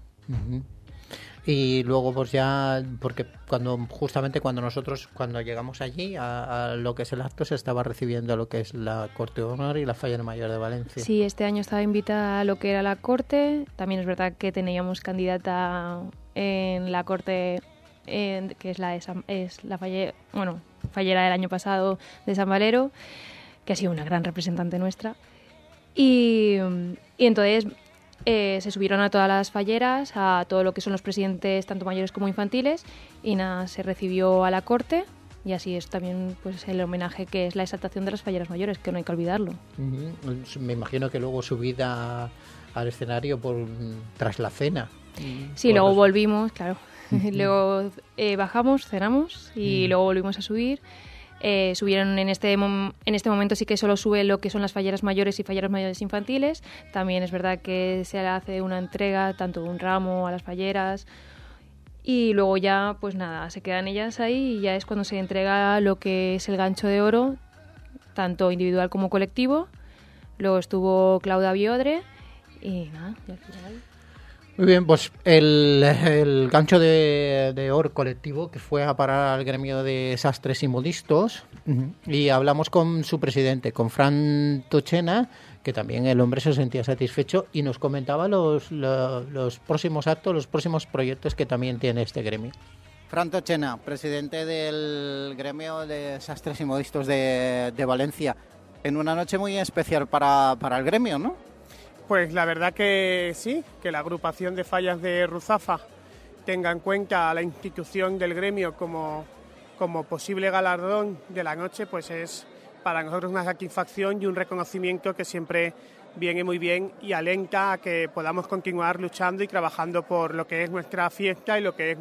Y luego pues ya, porque justamente cuando llegamos allí a lo que es el acto, se estaba recibiendo lo que es la Corte de Honor y la Fallera Mayor de Valencia. Sí, este año estaba invitada a lo que era la Corte. También es verdad que teníamos candidata en la Corte, que es la fallera del año pasado de San Valero, que ha sido una gran representante nuestra. Y entonces... se subieron a todas las falleras, a todo lo que son los presidentes, tanto mayores como infantiles, y nada, se recibió a la corte, y así es también pues el homenaje que es la exaltación de las falleras mayores, que no hay que olvidarlo. Me imagino que luego subida al escenario tras la cena. Sí, luego volvimos, claro. Luego bajamos, cenamos, y luego volvimos a subir. Subieron en este momento, sí que solo sube lo que son las falleras mayores y falleras mayores infantiles. También es verdad que se hace una entrega tanto de un ramo a las falleras, y luego ya pues nada, se quedan ellas ahí, y ya es cuando se entrega lo que es el gancho de oro, tanto individual como colectivo. Luego estuvo Claudia Biodre y nada, y al final... Muy bien, pues el gancho de oro colectivo que fue a parar al gremio de sastres y modistos, y hablamos con su presidente, con Fran Tochena, que también el hombre se sentía satisfecho y nos comentaba los próximos actos, los próximos proyectos que también tiene este gremio. Fran Tochena, presidente del gremio de sastres y modistos de Valencia, en una noche muy especial para el gremio, ¿no? Pues la verdad que sí, que la agrupación de fallas de Ruzafa tenga en cuenta a la institución del gremio como posible galardón de la noche, pues es para nosotros una satisfacción y un reconocimiento que siempre viene muy bien y alenta a que podamos continuar luchando y trabajando por lo que es nuestra fiesta y lo que es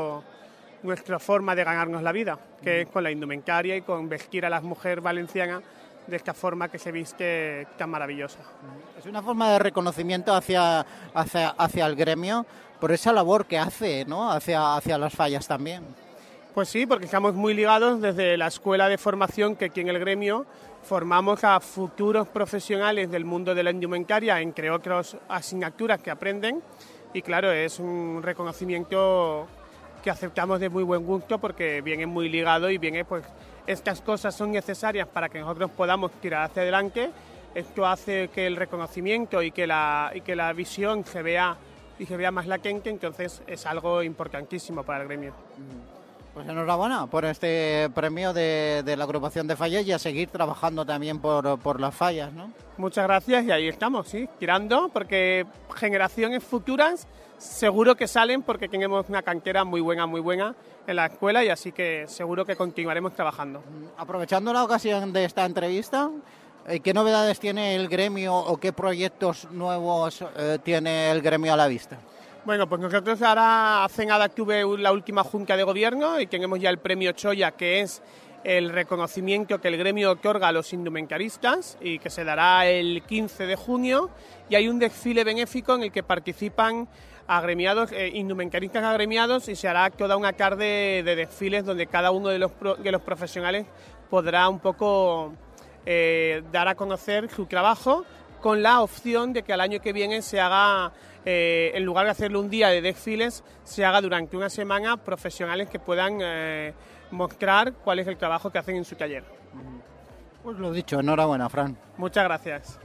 nuestra forma de ganarnos la vida, que es con la indumentaria y con vestir a las mujeres valencianas de esta forma que se viste tan maravillosa. Es una forma de reconocimiento hacia el gremio por esa labor que hace, ¿no? hacia las fallas también. Pues sí, porque estamos muy ligados desde la escuela de formación que aquí en el gremio formamos a futuros profesionales del mundo de la indumentaria, entre otras asignaturas que aprenden, y claro, es un reconocimiento que aceptamos de muy buen gusto porque viene muy ligado y viene pues estas cosas son necesarias para que nosotros podamos tirar hacia adelante. Esto hace que el reconocimiento y que la visión se vea más latente, entonces es algo importantísimo para el gremio. Pues enhorabuena por este premio de la agrupación de fallas y a seguir trabajando también por las fallas, ¿no? Muchas gracias, y ahí estamos, sí, tirando, porque generaciones futuras seguro que salen, porque tenemos una cantera muy buena en la escuela, y así que seguro que continuaremos trabajando. Aprovechando la ocasión de esta entrevista, ¿qué novedades tiene el gremio o qué proyectos nuevos tiene el gremio a la vista? Bueno, pues nosotros ahora hace nada tuve la última junta de gobierno y tenemos ya el premio Choya, que es el reconocimiento que el gremio otorga a los indumentaristas y que se dará el 15 de junio, y hay un desfile benéfico en el que participan agremiados, indumentaristas agremiados, y se hará toda una tarde de desfiles donde cada uno de los profesionales podrá un poco dar a conocer su trabajo, con la opción de que al año que viene se haga, en lugar de hacerlo un día de desfiles, se haga durante una semana profesionales que puedan mostrar cuál es el trabajo que hacen en su taller. Pues lo dicho, enhorabuena, Fran. Muchas gracias.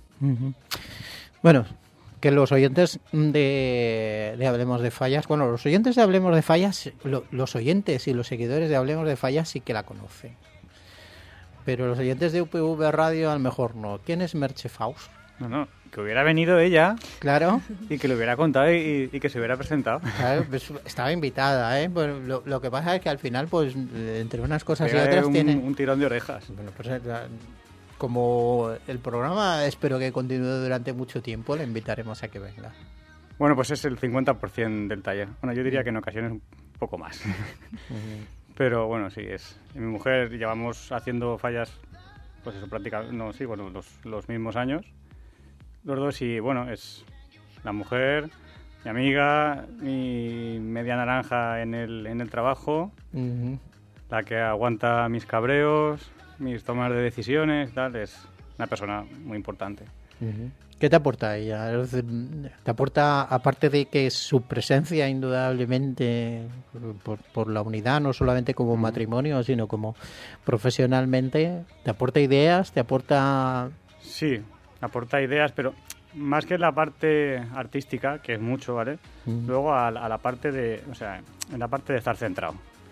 Bueno, que los oyentes de Hablemos de Fallas, bueno, los oyentes de Hablemos de Fallas, los oyentes y los seguidores de Hablemos de Fallas sí que la conocen. Pero los oyentes de UPV Radio a lo mejor no. ¿Quién es Merche Faust? No, que hubiera venido ella. Claro. Y que lo hubiera contado y que se hubiera presentado. Claro, pues estaba invitada, ¿eh? Pues lo que pasa es que al final, pues, entre unas cosas y Era otras tiene... un tirón de orejas. Bueno, pues como el programa espero que continúe durante mucho tiempo, le invitaremos a que venga. Bueno, pues es el 50% del taller. Bueno, yo diría que en ocasiones un poco más. Pero bueno, sí, es. Mi mujer llevamos haciendo fallas, pues eso, prácticamente, no, sí, bueno, los mismos años. Los dos, y bueno, es la mujer, mi amiga, mi media naranja en el trabajo, la que aguanta mis cabreos, mis tomas de decisiones, tal, es una persona muy importante. ¿Qué te aporta ella? ¿Te aporta, aparte de que su presencia indudablemente por la unidad, no solamente como matrimonio, sino como profesionalmente, te aporta ideas, te aporta... Sí, aporta ideas, pero más que la parte artística, que es mucho, ¿vale? Luego a la parte de, o sea, en la parte de estar centrado.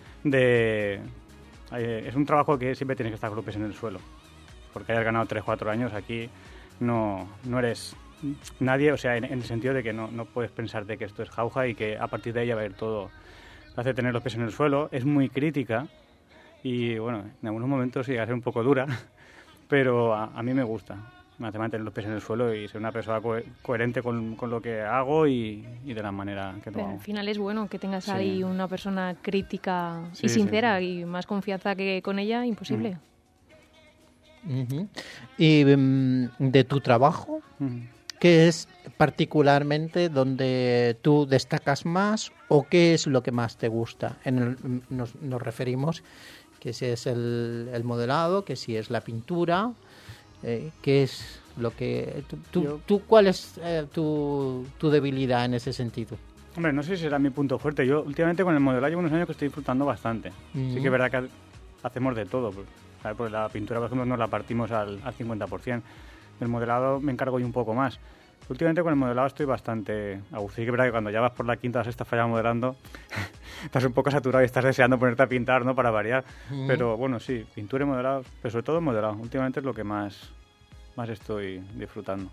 Es un trabajo que siempre tienes que estar con los pies en el suelo, porque hayas ganado 3-4 años aquí. No eres nadie, o sea, en el sentido de que no puedes pensar de que esto es jauja y que a partir de ella va a ir todo. Te hace tener los pies en el suelo, es muy crítica y, bueno, en algunos momentos sí, va a ser un poco dura, pero a mí me gusta. Me hace mantener los pies en el suelo y ser una persona coherente con lo que hago y de la manera que lo hago. Al final es bueno que tengas ahí una persona crítica y sincera, y más confianza que con ella, imposible. Y de tu trabajo, ¿qué es particularmente donde tú destacas más o qué es lo que más te gusta? Nos referimos que si es el modelado, que si es la pintura, ¿qué es lo que... tú ¿cuál es tu debilidad en ese sentido? Hombre, no sé si será mi punto fuerte. Yo últimamente con el modelado llevo unos años que estoy disfrutando bastante. Sí que es verdad que hacemos de todo, ¿sabes? Porque la pintura, por ejemplo, nos la partimos al 50%. Del modelado me encargo yo un poco más. Últimamente con el modelado estoy bastante a gusto. Sí que es verdad que cuando ya vas por la quinta o sexta falla modelando, estás un poco saturado y estás deseando ponerte a pintar, ¿no? Para variar. Pero bueno, sí, pintura y modelado, pero sobre todo modelado. Últimamente es lo que más estoy disfrutando.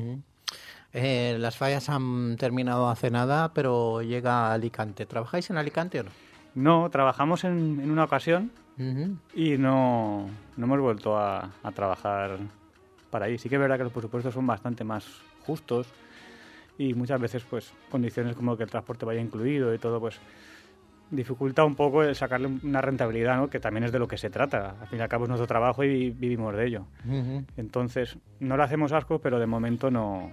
Las fallas han terminado hace nada, pero llega a Alicante. ¿Trabajáis en Alicante o no? No, trabajamos en una ocasión y no hemos vuelto a trabajar para ahí. Sí que es verdad que los presupuestos son bastante más justos y muchas veces pues condiciones como que el transporte vaya incluido y todo pues dificulta un poco el sacarle una rentabilidad, ¿no? Que también es de lo que se trata. Al fin y al cabo es nuestro trabajo y vivimos de ello. Entonces no le hacemos asco, pero de momento no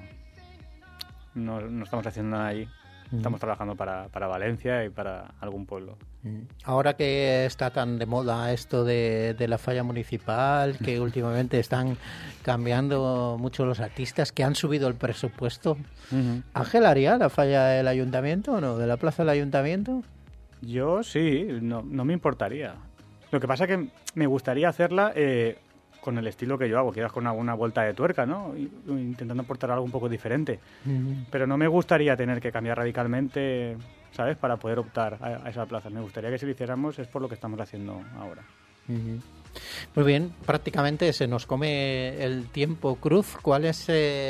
estamos haciendo nada allí. Estamos trabajando para Valencia y para algún pueblo. Ahora que está tan de moda esto de la falla municipal, que últimamente están cambiando mucho los artistas, que han subido el presupuesto, ¿Ángel haría la falla del ayuntamiento o no? ¿De la plaza del ayuntamiento? Yo sí, no me importaría. Lo que pasa es que me gustaría hacerla con el estilo que yo hago, quizás con alguna vuelta de tuerca, ¿no? Intentando aportar algo un poco diferente. Pero no me gustaría tener que cambiar radicalmente, ¿sabes? Para poder optar a esa plaza. Me gustaría que si lo hiciéramos es por lo que estamos haciendo ahora. Muy bien, prácticamente se nos come el tiempo, Cruz. ¿Cuál es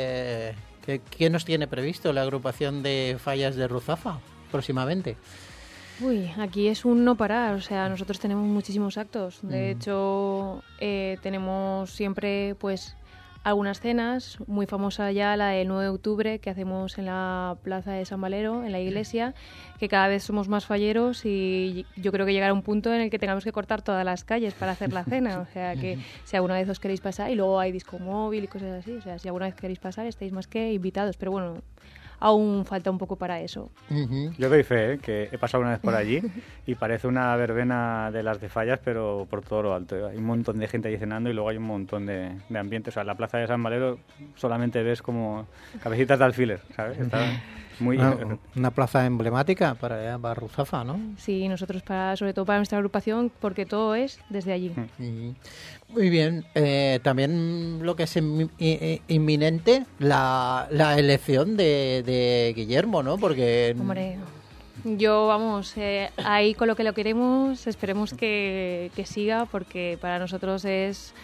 qué nos tiene previsto la agrupación de fallas de Ruzafa próximamente? Uy, aquí es un no parar, o sea, nosotros tenemos muchísimos actos. De hecho, tenemos siempre, pues, algunas cenas, muy famosa ya la del 9 de octubre que hacemos en la plaza de San Valero, en la iglesia, que cada vez somos más falleros y yo creo que llegará un punto en el que tengamos que cortar todas las calles para hacer la cena, o sea, que si alguna vez os queréis pasar, y luego hay disco móvil y cosas así, o sea, si alguna vez queréis pasar estáis más que invitados, pero bueno, aún falta un poco para eso. Yo doy fe, que he pasado una vez por allí y parece una verbena de las de fallas, pero por todo lo alto. Hay un montón de gente ahí cenando y luego hay un montón de ambiente. O sea, la plaza de San Valero solamente ves como cabecitas de alfiler, ¿sabes? Está muy... Una plaza emblemática para Ruzafa, ¿no? Sí, nosotros sobre todo para nuestra agrupación, porque todo es desde allí. Muy bien. También lo que es inminente, la elección de Guillermo, ¿no? Porque... Hombre, yo, vamos, ahí con lo que lo queremos, esperemos que siga, porque para nosotros es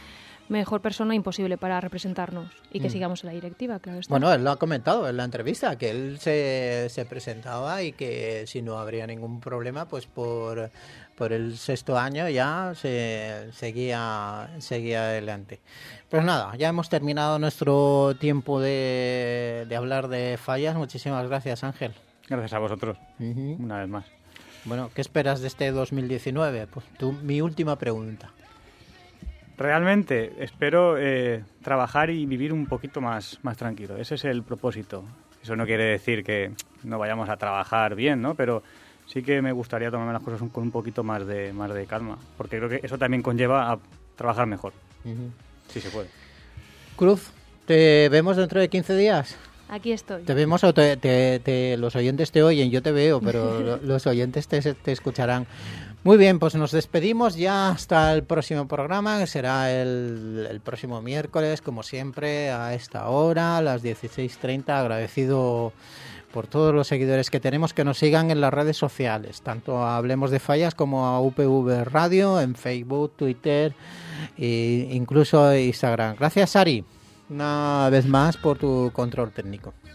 mejor persona imposible para representarnos y que sigamos en la directiva, claro está. Bueno, él lo ha comentado en la entrevista, que él se presentaba y que si no habría ningún problema, pues por el 6º año ya se seguía adelante. Pues nada, ya hemos terminado nuestro tiempo de hablar de fallas. Muchísimas gracias, Ángel. Gracias a vosotros, una vez más. Bueno, ¿qué esperas de este 2019? Pues mi última pregunta. Realmente espero trabajar y vivir un poquito más tranquilo. Ese es el propósito. Eso no quiere decir que no vayamos a trabajar bien, ¿no? Pero sí que me gustaría tomarme las cosas con un poquito más de calma, porque creo que eso también conlleva a trabajar mejor. Sí se puede. Cruz, ¿te vemos dentro de 15 días? Aquí estoy. ¿Te vemos o los oyentes te oyen? Yo te veo, pero los oyentes te escucharán. Muy bien, pues nos despedimos ya hasta el próximo programa, que será el próximo miércoles, como siempre, a esta hora, a las 16:30. Agradecido por todos los seguidores que tenemos, que nos sigan en las redes sociales, tanto a Hablemos de Fallas como a UPV Radio, en Facebook, Twitter e incluso Instagram. Gracias, Ari, una vez más por tu control técnico.